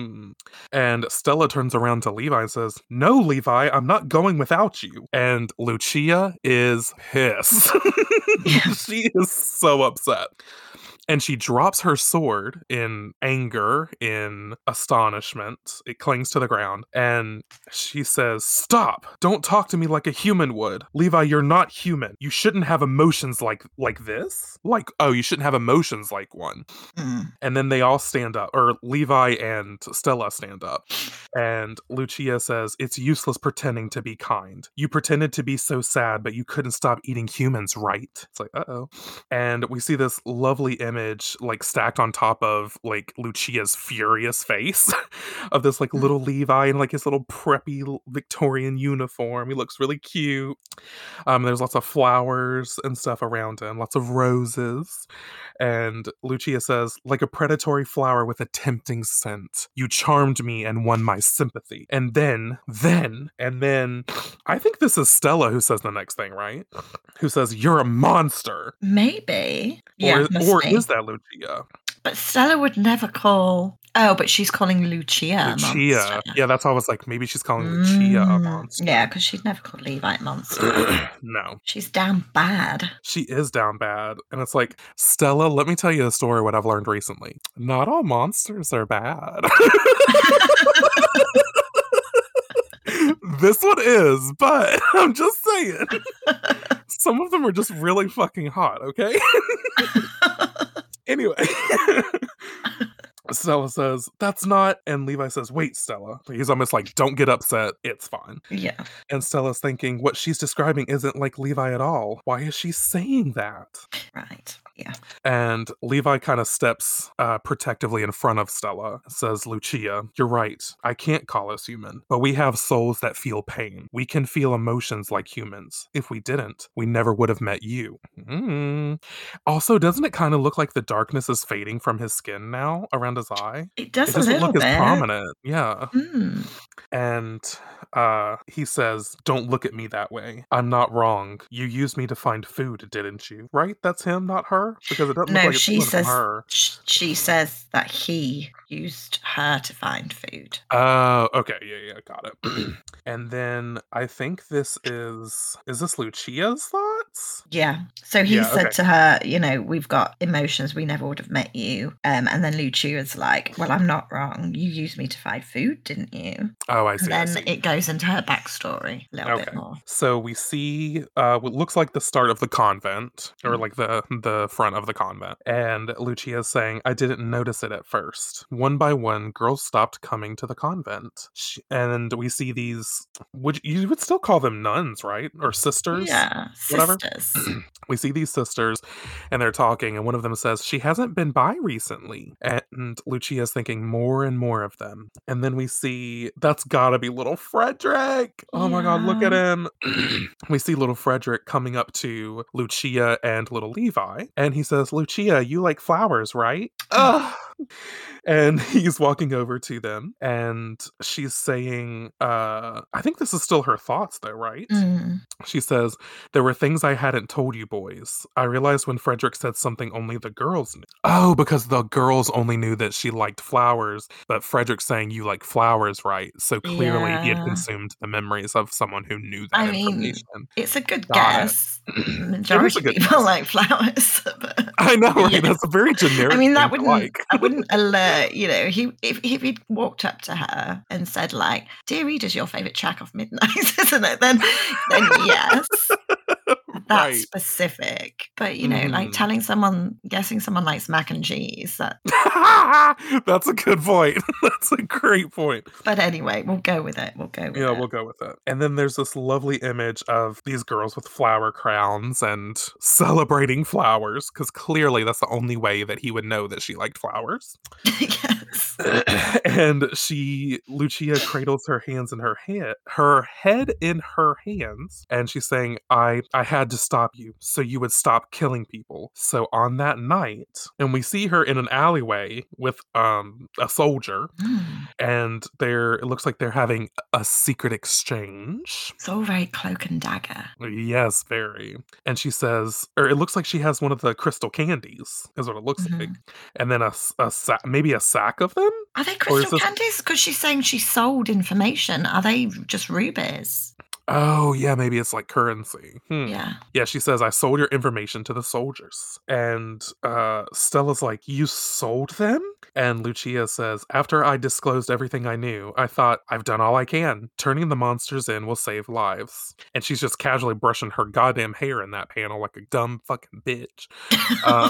And Stella turns around to Levi and says, no, Levi, I'm not going without you. And Lucia is pissed. She is so upset. And she drops her sword in anger, in astonishment. It clings to the ground. And she says, stop! Don't talk to me like a human would. Levi, you're not human. You shouldn't have emotions like this? Like, oh, you shouldn't have emotions like one. And then they all stand up, or Levi and Stella stand up. And Lucia says, it's useless pretending to be kind. You pretended to be so sad, but you couldn't stop eating humans, right? It's like, uh-oh. And we see this lovely image like stacked on top of like Lucia's furious face of this like little Levi in like his little preppy Victorian uniform. He looks really cute. There's lots of flowers and stuff around him, lots of roses. And Lucia says, like a predatory flower with a tempting scent, you charmed me and won my sympathy. And then, I think this is Stella who says the next thing, right? Who says, you're a monster. Maybe. Or is that Lucia? But Stella would never call... Oh, but she's calling Lucia a monster. Yeah, that's why I was like, maybe she's calling Lucia a monster. Yeah, because she'd never call Levi a monster. No. She's down bad. She is down bad. And it's like, Stella, let me tell you a story what I've learned recently. Not all monsters are bad. This one is, but I'm just saying. Some of them are just really fucking hot, okay? Anyway. Stella says, that's not, and Levi says, wait, Stella. He's almost like, don't get upset, it's fine. Yeah. And Stella's thinking, what she's describing isn't like Levi at all. Why is she saying that? Right. Yeah. And Levi kind of steps protectively in front of Stella, says, Lucia, you're right. I can't call us human, but we have souls that feel pain. We can feel emotions like humans. If we didn't, we never would have met you. Also, doesn't it kind of look like the darkness is fading from his skin now around his eye? It does It a doesn't little look as bit. prominent. Yeah. Mm. And he says, don't look at me that way. I'm not wrong. You used me to find food, didn't you? Right? That's him, not her? Because it doesn't look No, like it's she coming from says her. she says that he used her to find food. Oh, okay. Yeah, got it. And then I think this is this Lucia's thoughts? Yeah. So he Yeah, said okay. to her, you know, we've got emotions, we never would have met you. And then Lucia's like, well, I'm not wrong. You used me to find food, didn't you? Oh, I And see, I then see. it goes into her backstory a little bit Okay. more. So we see what looks like the start of the convent, or like the front of the convent. And Lucia's saying, I didn't notice it at first. One by one, girls stopped coming to the convent. And we see these, you would still call them nuns, right? Or sisters? Yeah, Whatever. sisters. We see these sisters and they're talking, and one of them says, she hasn't been by recently. And Lucia's thinking more and more of them. And then we see that's gotta be little Frederick. Oh my god, look at Yeah. him. We see little Frederick coming up to Lucia and little Levi, and he says, Lucia, you like flowers, right? Ugh. And he's walking over to them, and she's saying, I think this is still her thoughts, though, right? Mm. She says, there were things I hadn't told you boys. I realized when Frederick said something only the girls knew. Oh, because the girls only knew that she liked flowers, but Frederick's saying you like flowers, right? So clearly he had Yeah. consumed the memories of someone who knew that I mean, information. it's a good Got it. guess. It is Majority a of good people guess. like flowers. But I know, right? yeah. That's a very I generic mean, thing to like. that wouldn't alert, you know, if he'd walked up to her and said, like, Dear Reader's your favourite track of Midnight, isn't it? Then yes. That Right. specific. But, you know, like Mhm. guessing someone likes mac and cheese, that That's a good point. That's a great point. but anyway, we'll go with it. We'll go with Yeah, it. we'll go with it. And then there's this lovely image of these girls with flower crowns and celebrating flowers, because clearly that's the only way that he would know that she liked flowers. Yes. And Lucia cradles her hands in her head in her hands, and she's saying, I had to stop you so you would stop killing people. So on that night, and we see her in an alleyway with a soldier, Mm. and it looks like they're having a secret exchange. It's all very cloak and dagger. Yes, very. And she says, or it looks like she has one of the crystal candies, is what it looks like. Mhm. And then maybe a sack of them? Are they Or is crystal this candies? Because she's saying she sold information. Are they just rubies? Oh, yeah, maybe it's like currency. Yeah. Yeah, she says, I sold your information to the soldiers. And Stella's like, you sold them? And Lucia says, after I disclosed everything I knew, I thought, I've done all I can. Turning the monsters in will save lives. And she's just casually brushing her goddamn hair in that panel like a dumb fucking bitch. Um,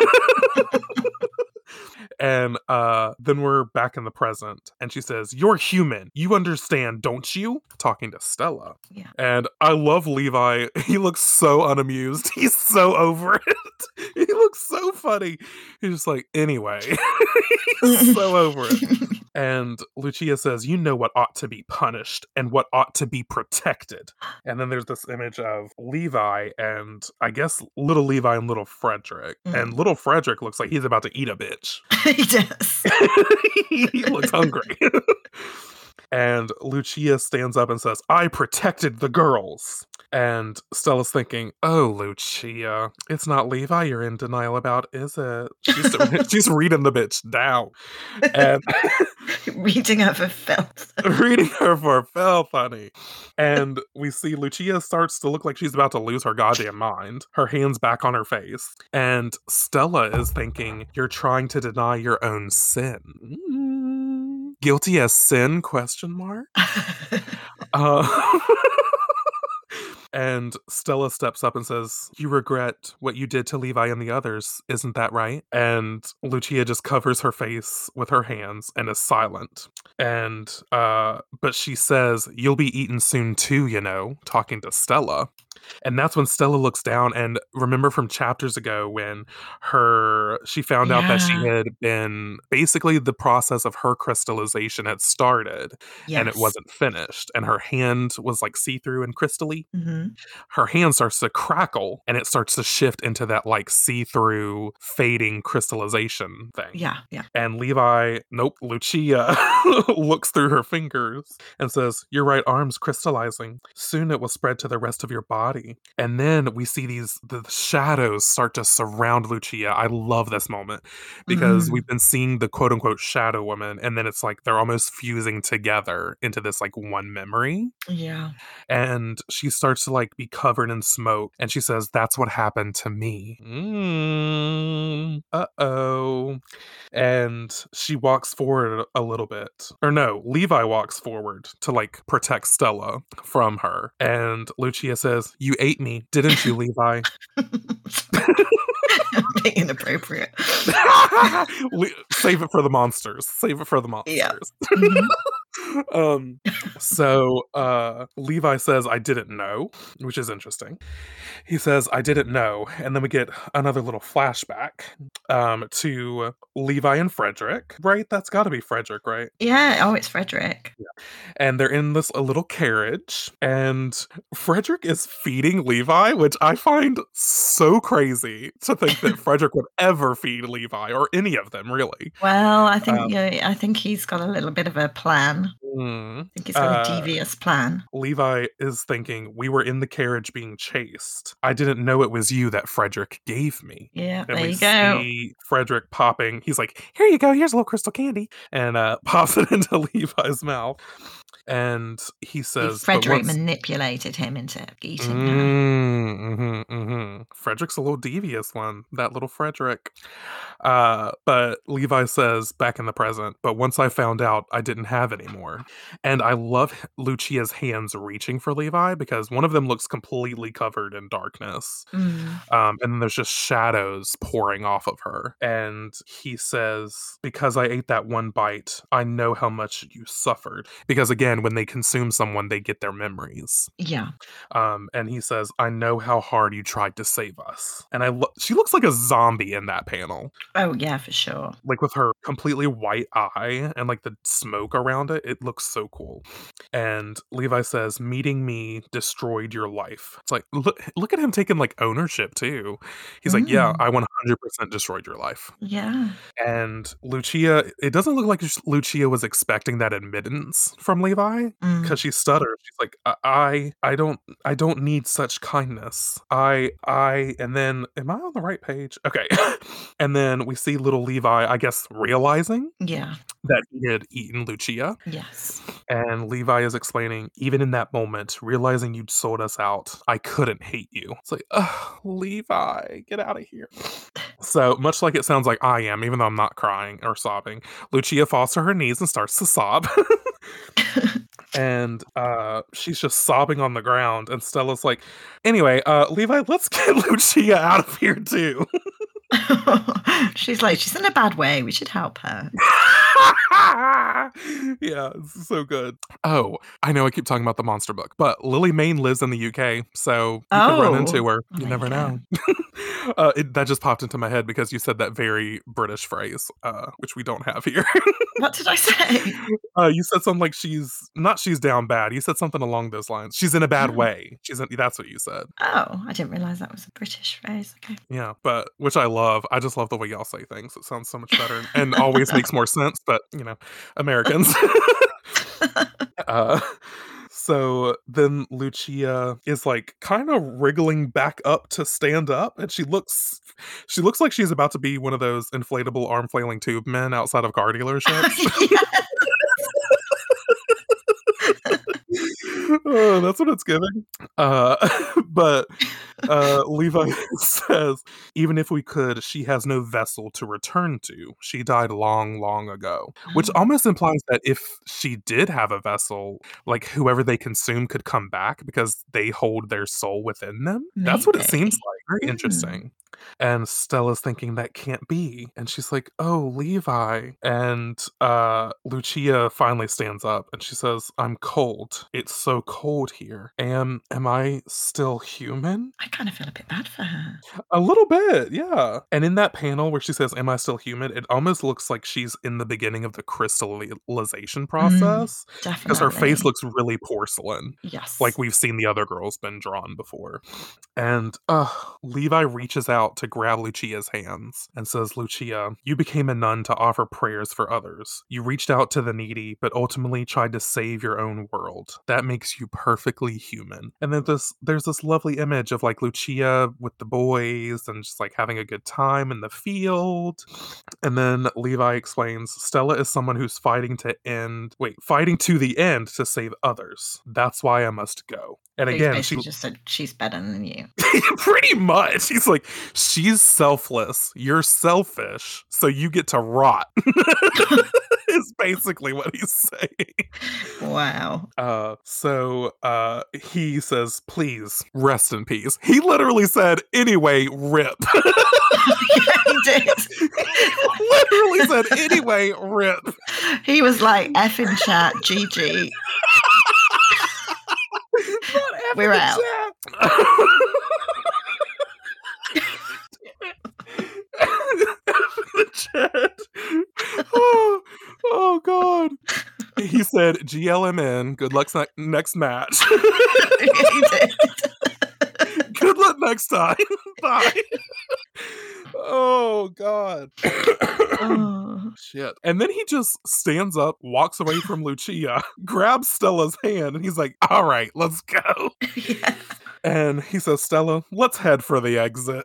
And then we're back in the present, and she says, you're human. You understand, don't you? Talking to Stella. Yeah. And I love Levi. He looks so unamused. He's so over it. He looks so funny. He's just like, anyway. He's so over it. And Lucia says, you know what ought to be punished and what ought to be protected. And then there's this image of Levi and I guess little Levi and little Frederick. And little Frederick looks like he's about to eat a bitch. He does. He looks hungry. And Lucia stands up and says, I protected the girls. And Stella's thinking, oh, Lucia, it's not Levi you're in denial about, is it? She's reading the bitch down. And Reading her for filth. reading her for filth, honey. And we see Lucia starts to look like she's about to lose her goddamn mind. Her hands back on her face. And Stella is thinking, you're trying to deny your own sin. Guilty as sin, question mark? Uh, and Stella steps up and says, you regret what you did to Levi and the others, isn't that right? And Lucia just covers her face with her hands and is silent. And but she says, you'll be eaten soon too, you know, talking to Stella. And that's when Stella looks down and remember from chapters ago when she found out that she Yeah. had been basically the process of her crystallization had started and it Yes. wasn't finished and her hand was like see-through and crystally. Mhm. Her hand starts to crackle and it starts to shift into that like see-through fading crystallization thing. Yeah, yeah. And Lucia looks through her fingers and says, "Your right arm's crystallizing. Soon it will spread to the rest of your body." And then we see the shadows start to surround Lucia. I love this moment because Mm. we've been seeing the quote unquote shadow woman, and then it's like they're almost fusing together into this like one memory. Yeah. And she starts to like be covered in smoke and she says, "That's what happened to me." Uh-oh. And she walks forward a little bit. Or no, Levi walks forward to like protect Stella from her. And Lucia says, "You ate me, didn't you, Levi?" Sorry. I'm being inappropriate. Save it for the monsters. Save it for the Yeah. monsters. Mhm. um so Levi says, "I didn't know," which is interesting. He says, "I didn't know," and then we get another little flashback to Levi and Frederick, right? That's got to be Frederick, right? Yeah. Oh, it's Frederick. And they're in this a little carriage, and Frederick is feeding Levi, which I find so crazy to think that Frederick would ever feed Levi or any of them, really. Well, I think, Um, yeah, I think he's got a little bit of a plan. I mm, think he's got a uh, devious plan. Levi is thinking, "We were in the carriage being chased. I didn't know it was you that Frederick gave me." Yeah, And there we you go. see Frederick popping. He's like, "Here you go. Here's a little crystal candy," and pops it into Levi's mouth. And he says, "But Frederick once." manipulated him into eating her. Frederick's a little devious one, that little Frederick. But Levi says back in the present, "But once I found out, I didn't have any more." And I love Lucia's hands reaching for Levi because one of them looks completely covered in darkness. Mm. And then there's just shadows pouring off of her. And he says, "Because I ate that one bite, I know how much you suffered." Because again, when they consume someone, they get their memories. Yeah. And he says, "I know how hard you tried to save us." And she looks like a zombie in that panel, Oh, yeah, for sure. like with her completely white eye and like the smoke around it. It looks so cool. And Levi says, "Meeting me destroyed your life." It's like, look at him taking like ownership too. He's like, "Yeah, Mm. I 100% destroyed your life." Yeah. And Lucia, it doesn't look like Lucia was expecting that admittance from Levi because Mm. she stutters. She's like, I don't need such kindness. And then, am I on the right page? Okay. And then we see little Levi, I guess, realizing Yeah. that he had eaten Lucia. Yes. And Levi is explaining, "Even in that moment, realizing you'd sold us out, I couldn't hate you." It's like, ugh, Levi, get out of here. So, much like it sounds like I am, even though I'm not crying or sobbing, Lucia falls to her knees and starts to sob. And she's just sobbing on the ground. And Stella's like, "Anyway, Levi, let's get Lucia out of here too." She's like, "She's in a bad way, we should help her." Yeah, it's so good. Oh, I know I keep talking about the monster book, but Lily Mayne lives in the UK, so you could run Oh, into her. well, You there you never go. know. That just popped into my head because you said that very British phrase, which we don't have here. What did I say? You said something like she's down bad. You said something along those lines. She's in a bad Oh. way. That's what you said. Oh, I didn't realise that was a British phrase, okay. Yeah, but which I love. I just love the way y'all say things. It sounds so much better and always makes more sense, but, Americans. Uh, so then Lucia is, like, kinda wriggling back up to stand up, and she looks like she's about to be one of those inflatable arm flailing tube men outside of car dealerships. Yeah. Oh, that's what it's giving. Uh, but, Levi says, "Even if we could, she has no vessel to return to. She died long, long ago." Which Oh, almost implies that if she did have a vessel, like, whoever they consume could come back because they hold their soul within them. That's what it seems maybe. like. Very Mm. interesting. And Stella's thinking, "That can't be." And she's like, "Oh, Levi." And, Lucia finally stands up and she says, "I'm cold. It's so so cold here. Am I still human? I kind of feel a bit bad for her. A little bit, yeah. And in that panel where she says, "Am I still human?" It almost looks like she's in the beginning of the crystallization process because her face Definitely. looks really porcelain, like Yes. we've seen the other girls been drawn before. And Levi reaches out to grab Lucia's hands and says, "Lucia, you became a nun to offer prayers for others. You reached out to the needy, but ultimately tried to save your own world. That makes you perfectly human." And then there's this lovely image of like Lucia with the boys and just like having a good time in the field. And then Levi explains, "Stella is someone who's fighting to the end to save others. That's why I must go." And So he's again, she basically just said, she's better than you. pretty much. He's like, "She's selfless. You're selfish. So you get to rot." Is basically what he's saying. Wow. He says, "Please rest in peace." He literally said, "Anyway, rip." Yeah, he did. He literally said, "Anyway, rip." He was like, F in chat, GG. We're out. The chat. Oh god. He said, "GLMN, good luck next match." He did. Good luck next time. Bye. Oh god. Oh. Shit. And then he just stands up, walks away from Lucia, grabs Stella's hand, and he's like, "All right, let's go." Yeah. And he says, "Stella, let's head for the exit."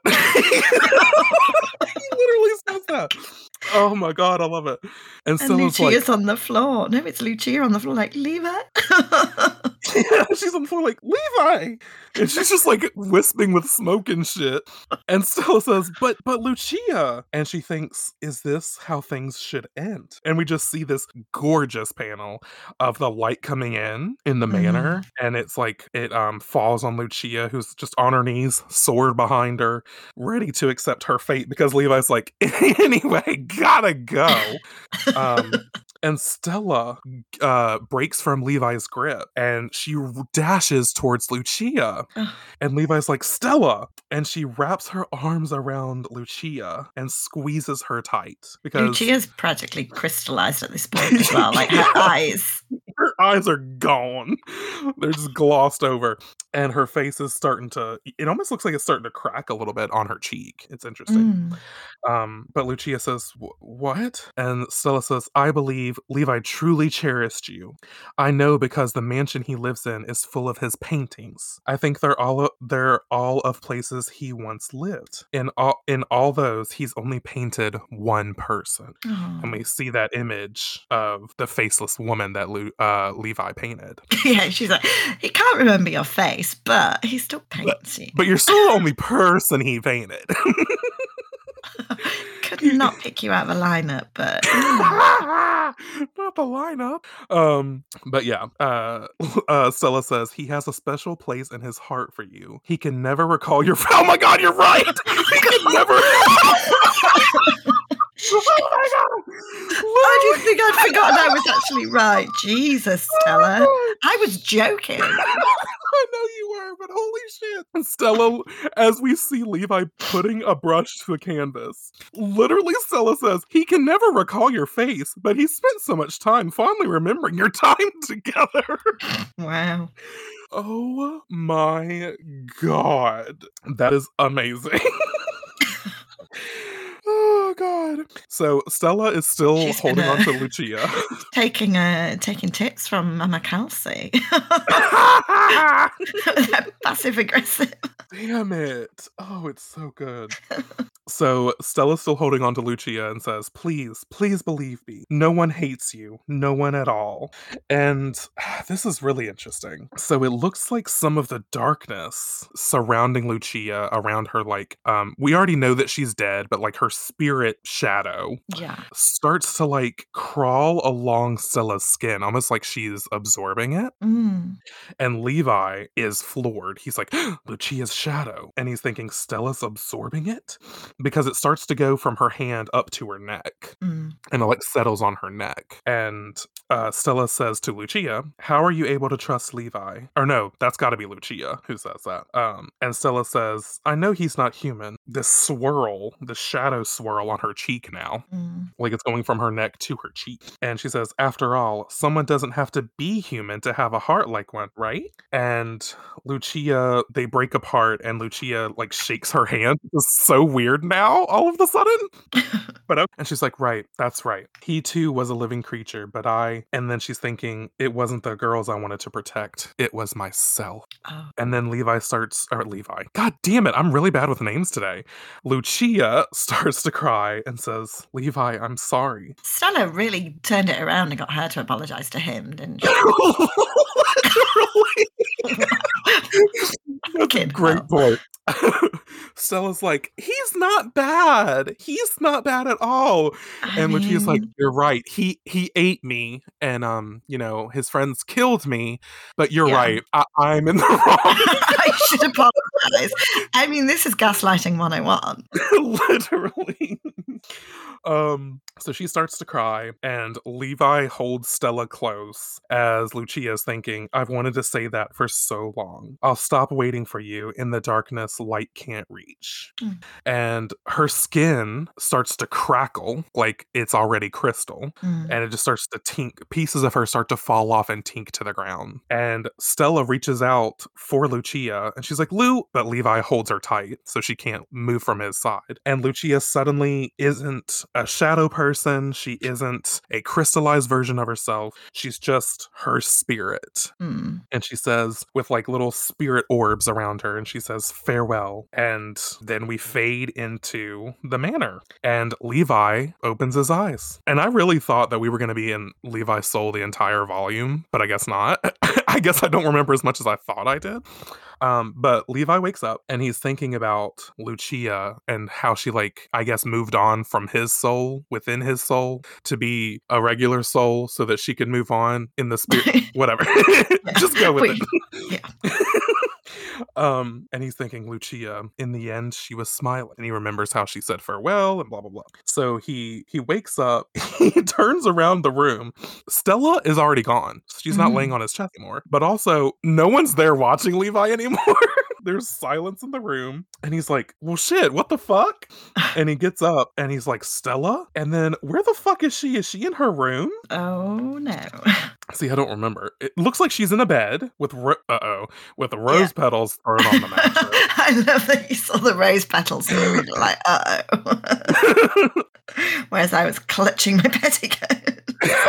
He literally says that. Oh my god, I love it. And And Stella's like, Lucia's on the floor. No, it's Lucia on the floor, like, leave her. yeah, she's on the floor like, "Levi!" And she's just like wisping with smoke and shit. And Stella says, but Lucia. And she thinks, is this how things should end? And we just see this gorgeous panel of the light coming in the manor. And it's like it falls on Lucia, who's just on her knees, sword behind her, ready to accept her fate because Levi's like, "Anyway, gotta go." And Stella breaks from Levi's grip and she dashes towards Lucia. And Levi's like, "Stella!" And she wraps her arms around Lucia and squeezes her tight because Lucia's practically crystallized at this point as well. Like her eyes. her eyes are gone. They're just glossed over. And her face is it almost looks like it's starting to crack a little bit on her cheek. It's interesting. But Lucia says, "What?" And Stella says, "I believe Levi truly cherished you. I know because the mansion he lives in is full of his paintings. I think they're all of places he once lived. In all those, he's only painted one person." And we see that image of the faceless woman that Levi painted. Yeah, she's like, he can't remember your face, but he still paints you. But you're still the only person he painted. Could not pick you out of a lineup, but not the lineup. But yeah, Stella says he has a special place in his heart for you. He can never recall your. Oh my god, you're right. He can never. Oh my god! I didn't think I'd forgotten I was actually right. Jesus, Stella. I was joking. I know you were, but holy shit. And Stella, as we see Levi putting a brush to the canvas, literally Stella says, he can never recall your face, but he spent so much time fondly remembering your time together. Wow. Oh my god. That is amazing. Oh god. So Stella is still She's holding on to Lucia. taking tips from Mama Kelsey. Passive aggressive. Damn it. Oh, it's so good. So Stella's still holding on to Lucia and says, "Please, please believe me. No one hates you. No one at all." And this is really interesting. So it looks like some of the darkness surrounding Lucia, around her, like, we already know that she's dead, but like her spirit shadow starts to like crawl along Stella's skin, almost like she's absorbing it. And Levi is floored. He's like, "Lucia's shadow. And he's thinking, Stella's absorbing it? Because it starts to go from her hand up to her neck. Mm. And it like settles on her neck. And Stella says to Lucia, how are you able to trust Levi? Or no, that's got to be Lucia who says that. And Stella says, I know he's not human. This swirl, the shadow swirl on her cheek now, like it's going from her neck to her cheek. And she says, after all, someone doesn't have to be human to have a heart like one, right? And Lucia, they break apart and Lucia like shakes her hand. It's so weird now all of a sudden. And she's like, right, that's right. He too was a living creature, but and then she's thinking, it wasn't the girls I wanted to protect. It was myself. Oh. And then Levi, God damn it, I'm really bad with names today. Lucia starts to cry and says, Levi, I'm sorry. Stella really turned it around and got her to apologize to him, didn't she? That's a great point. Stella's like, he's not bad. He's not bad at all. And Lucia's like, you're right. He ate me, and his friends killed me. But you're right. I'm in the wrong. I should apologize. I mean, this is gaslighting 101. Literally. So she starts to cry, and Levi holds Stella close as Lucia is thinking, I've wanted to say that for so long. I'll stop waiting for you in the darkness light can't reach. And her skin starts to crackle like it's already crystal, and it just starts to tink. Pieces of her start to fall off and tink to the ground. And Stella reaches out for Lucia, and she's like, Lu, but Levi holds her tight so she can't move from his side. And Lucia suddenly isn't a shadow person. She isn't a crystallized version of herself. She's just her spirit. And she says, with like little spirit orbs around her, and she says, farewell. And then we fade into the manor, and Levi opens his eyes. And I really thought that we were going to be in Levi's soul the entire volume, but I guess not. I guess I don't remember as much as I thought I did. But Levi wakes up and he's thinking about Lucia and how she, like, I guess moved on from his soul within his soul to be a regular soul so that she could move on in the spirit. Whatever. Just go with it. And he's thinking, Lucia, in the end, she was smiling. And he remembers how she said farewell and blah, blah, blah. So he wakes up, he turns around the room. Stella is already gone. She's not laying on his chest anymore. But also, no one's there watching Levi anymore. There's silence in the room. And he's like, well, shit, what the fuck? And he gets up and he's like, Stella? And then where the fuck is she? Is she in her room? Oh, no. See, I don't remember. It looks like she's in a bed with rose petals thrown on the mattress. I love that you saw the rose petals and you were like, uh-oh. Whereas I was clutching my petticoat.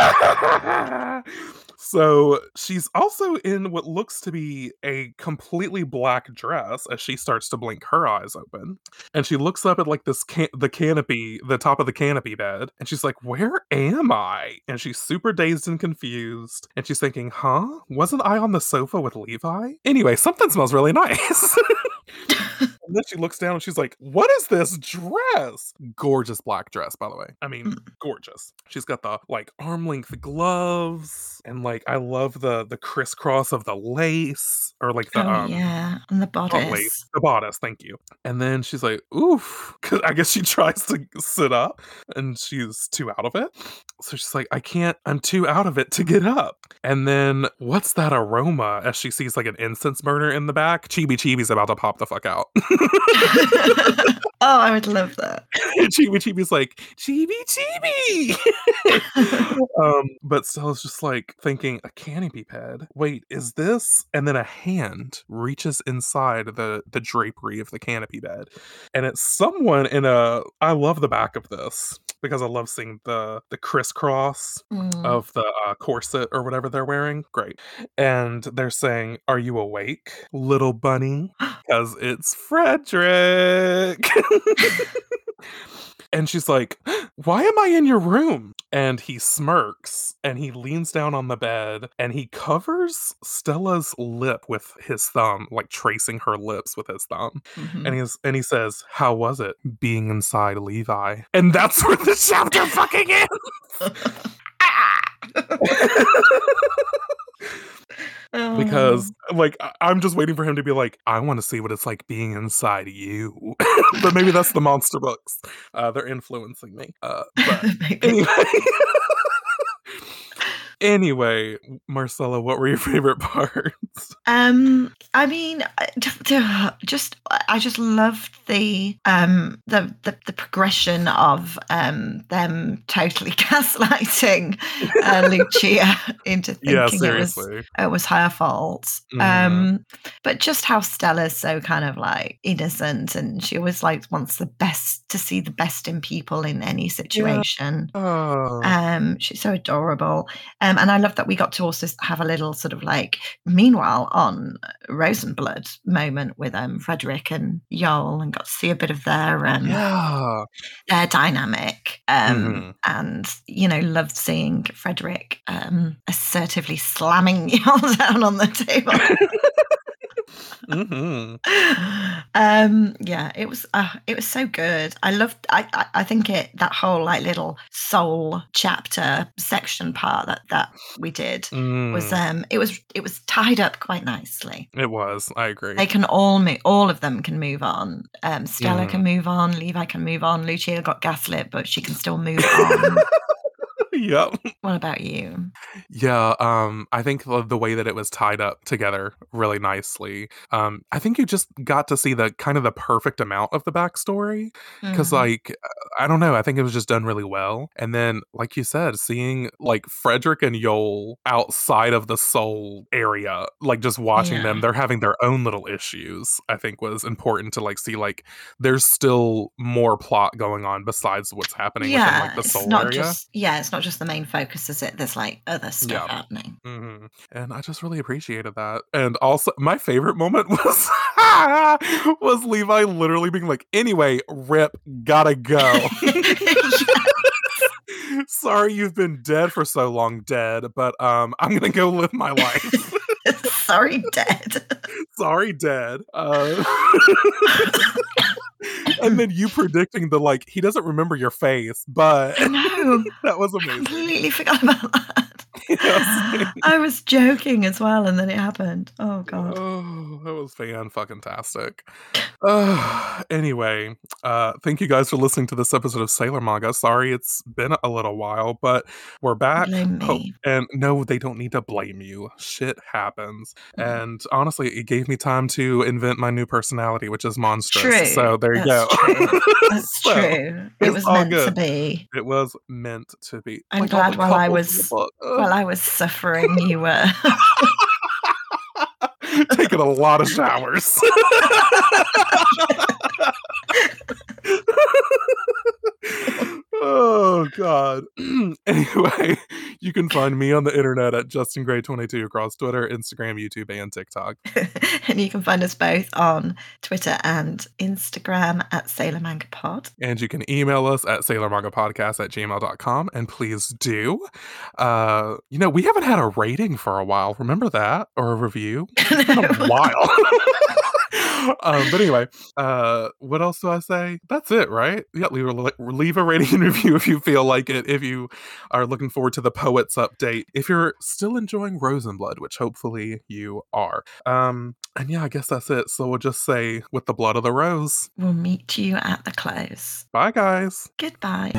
So she's also in what looks to be a completely black dress as she starts to blink her eyes open. And she looks up at like this the canopy, the top of the canopy bed. And she's like, where am I? And she's super dazed and confused. And she's thinking, huh? Wasn't I on the sofa with Levi? Anyway, something smells really nice. And then she looks down and she's like, what is this dress? Gorgeous black dress, by the way. I mean, gorgeous. She's got the like arm length gloves and like I love the crisscross of the lace or like the and the bodice. Lace, the bodice, thank you. And then she's like, oof. 'Cause I guess she tries to sit up and she's too out of it. So she's like, I'm too out of it to get up. And then what's that aroma as she sees like an incense burner in the back? Chibi Chibi's about to pop the fuck out. Oh, I would love that. Chibi Chibi's like, Chibi Chibi! But Stella's just like thinking, a canopy bed? Wait, is this? And then a hand reaches inside the drapery of the canopy bed. And it's someone I love the back of this because I love seeing the crisscross of the corset or whatever they're wearing. Great. And they're saying, are you awake, little bunny? Because it's Frederick. And she's like, why am I in your room? And he smirks and he leans down on the bed and he covers Stella's lip with his thumb, like tracing her lips with his thumb. And he says, how was it being inside Levi? And that's where the chapter fucking ends. Because, like, I'm just waiting for him to be like, I want to see what it's like being inside you. But maybe that's the monster books. They're influencing me. But anyway. Anyway, Marcella, what were your favorite parts? I mean, I just loved the progression of them totally gaslighting Lucia into thinking it was her fault. But just how Stella's so kind of like innocent, and she always like wants the best, to see the best in people in any situation. She's so adorable. And I love that we got to also have a little sort of like meanwhile on Rosenblood moment with Frederick and Yoel, and got to see a bit of their dynamic. And loved seeing Frederick assertively slamming Yoel down on the table. It was so good. I think that whole like little soul chapter section part that we did was it was tied up quite nicely. It was. I agree. They can all of them can move on. Stella can move on, Levi can move on, Lucia got gaslit, but she can still move on. Yep. What about you? Yeah, I think the way that it was tied up together really nicely. I think you just got to see the kind of the perfect amount of the backstory, because like, I don't know, I think it was just done really well. And then, like you said, seeing like Frederick and Yoel outside of the soul area, like just watching them, they're having their own little issues, I think was important to like see like there's still more plot going on besides what's happening within like the soul area. It's not just the main focus, is it? There's like other stuff happening. And I just really appreciated that. And also my favorite moment was was Levi literally being like, anyway, Rip, gotta go. Sorry you've been dead for so long, Dead, but I'm gonna go live my life. Sorry, Dead. Sorry, Dead. And then you predicting the like, he doesn't remember your face, but no, that was amazing. I completely forgot about that. I was joking as well, and then it happened. Oh god. Oh, that was fan-fucking-tastic. Anyway, thank you guys for listening to this episode of Sailor Manga. Sorry it's been a little while, but we're back. Blame me. And no, they don't need to blame you. Shit happens. And honestly, it gave me time to invent my new personality, which is monstrous. True. So there you go. True. That's true. It was meant to be. It was meant to be. I'm glad while I was suffering, you were taking a lot of showers. Oh god. Anyway, you can find me on the internet at JustinGray22 across Twitter, Instagram, YouTube, and TikTok. And you can find us both on Twitter and Instagram at Sailor Manga Pod. And you can email us at sailormangapodcast@gmail.com. And please do. We haven't had a rating for a while. Remember that? Or a review? It's been a while. But anyway, what else do I say? That's it, right? Yeah, leave a rating and review if you feel like it, if you are looking forward to the Poets update, if you're still enjoying Rosenblood, which hopefully you are. And yeah, I guess that's it. So we'll just say, with the blood of the rose, we'll meet you at the close. Bye, guys. Goodbye.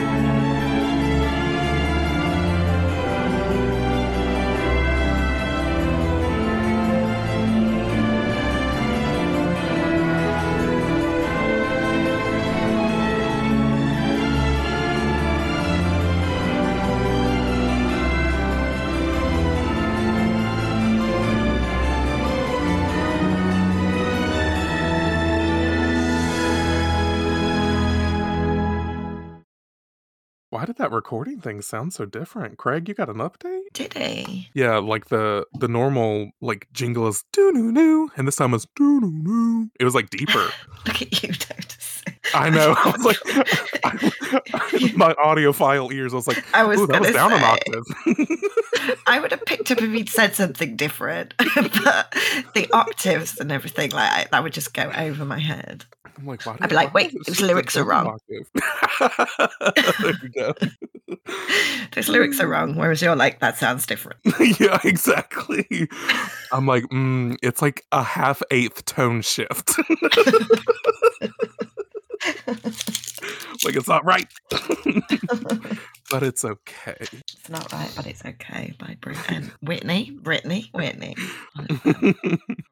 Why did that recording thing sound so different? Craig, you got an update? Did he? Yeah, like the normal like jingle is doo-noo-noo, and this time was doo-noo-noo. It was like deeper. Look at you, Dotus. I know. I was like, my audiophile ears. I was like, that was down an octave. I would have picked up if he'd said something different, but the octaves and everything like that would just go over my head. I'm like, "Why I'd be why like, "Wait, doesn't those she get lyrics are wrong. double octave?" There you go. Those lyrics are wrong," whereas you're like, "That sounds different." Yeah, exactly. I'm like, it's like a half-eighth tone shift." Like, "It's not right." But it's okay. It's not right, but it's okay by Whitney. Whitney.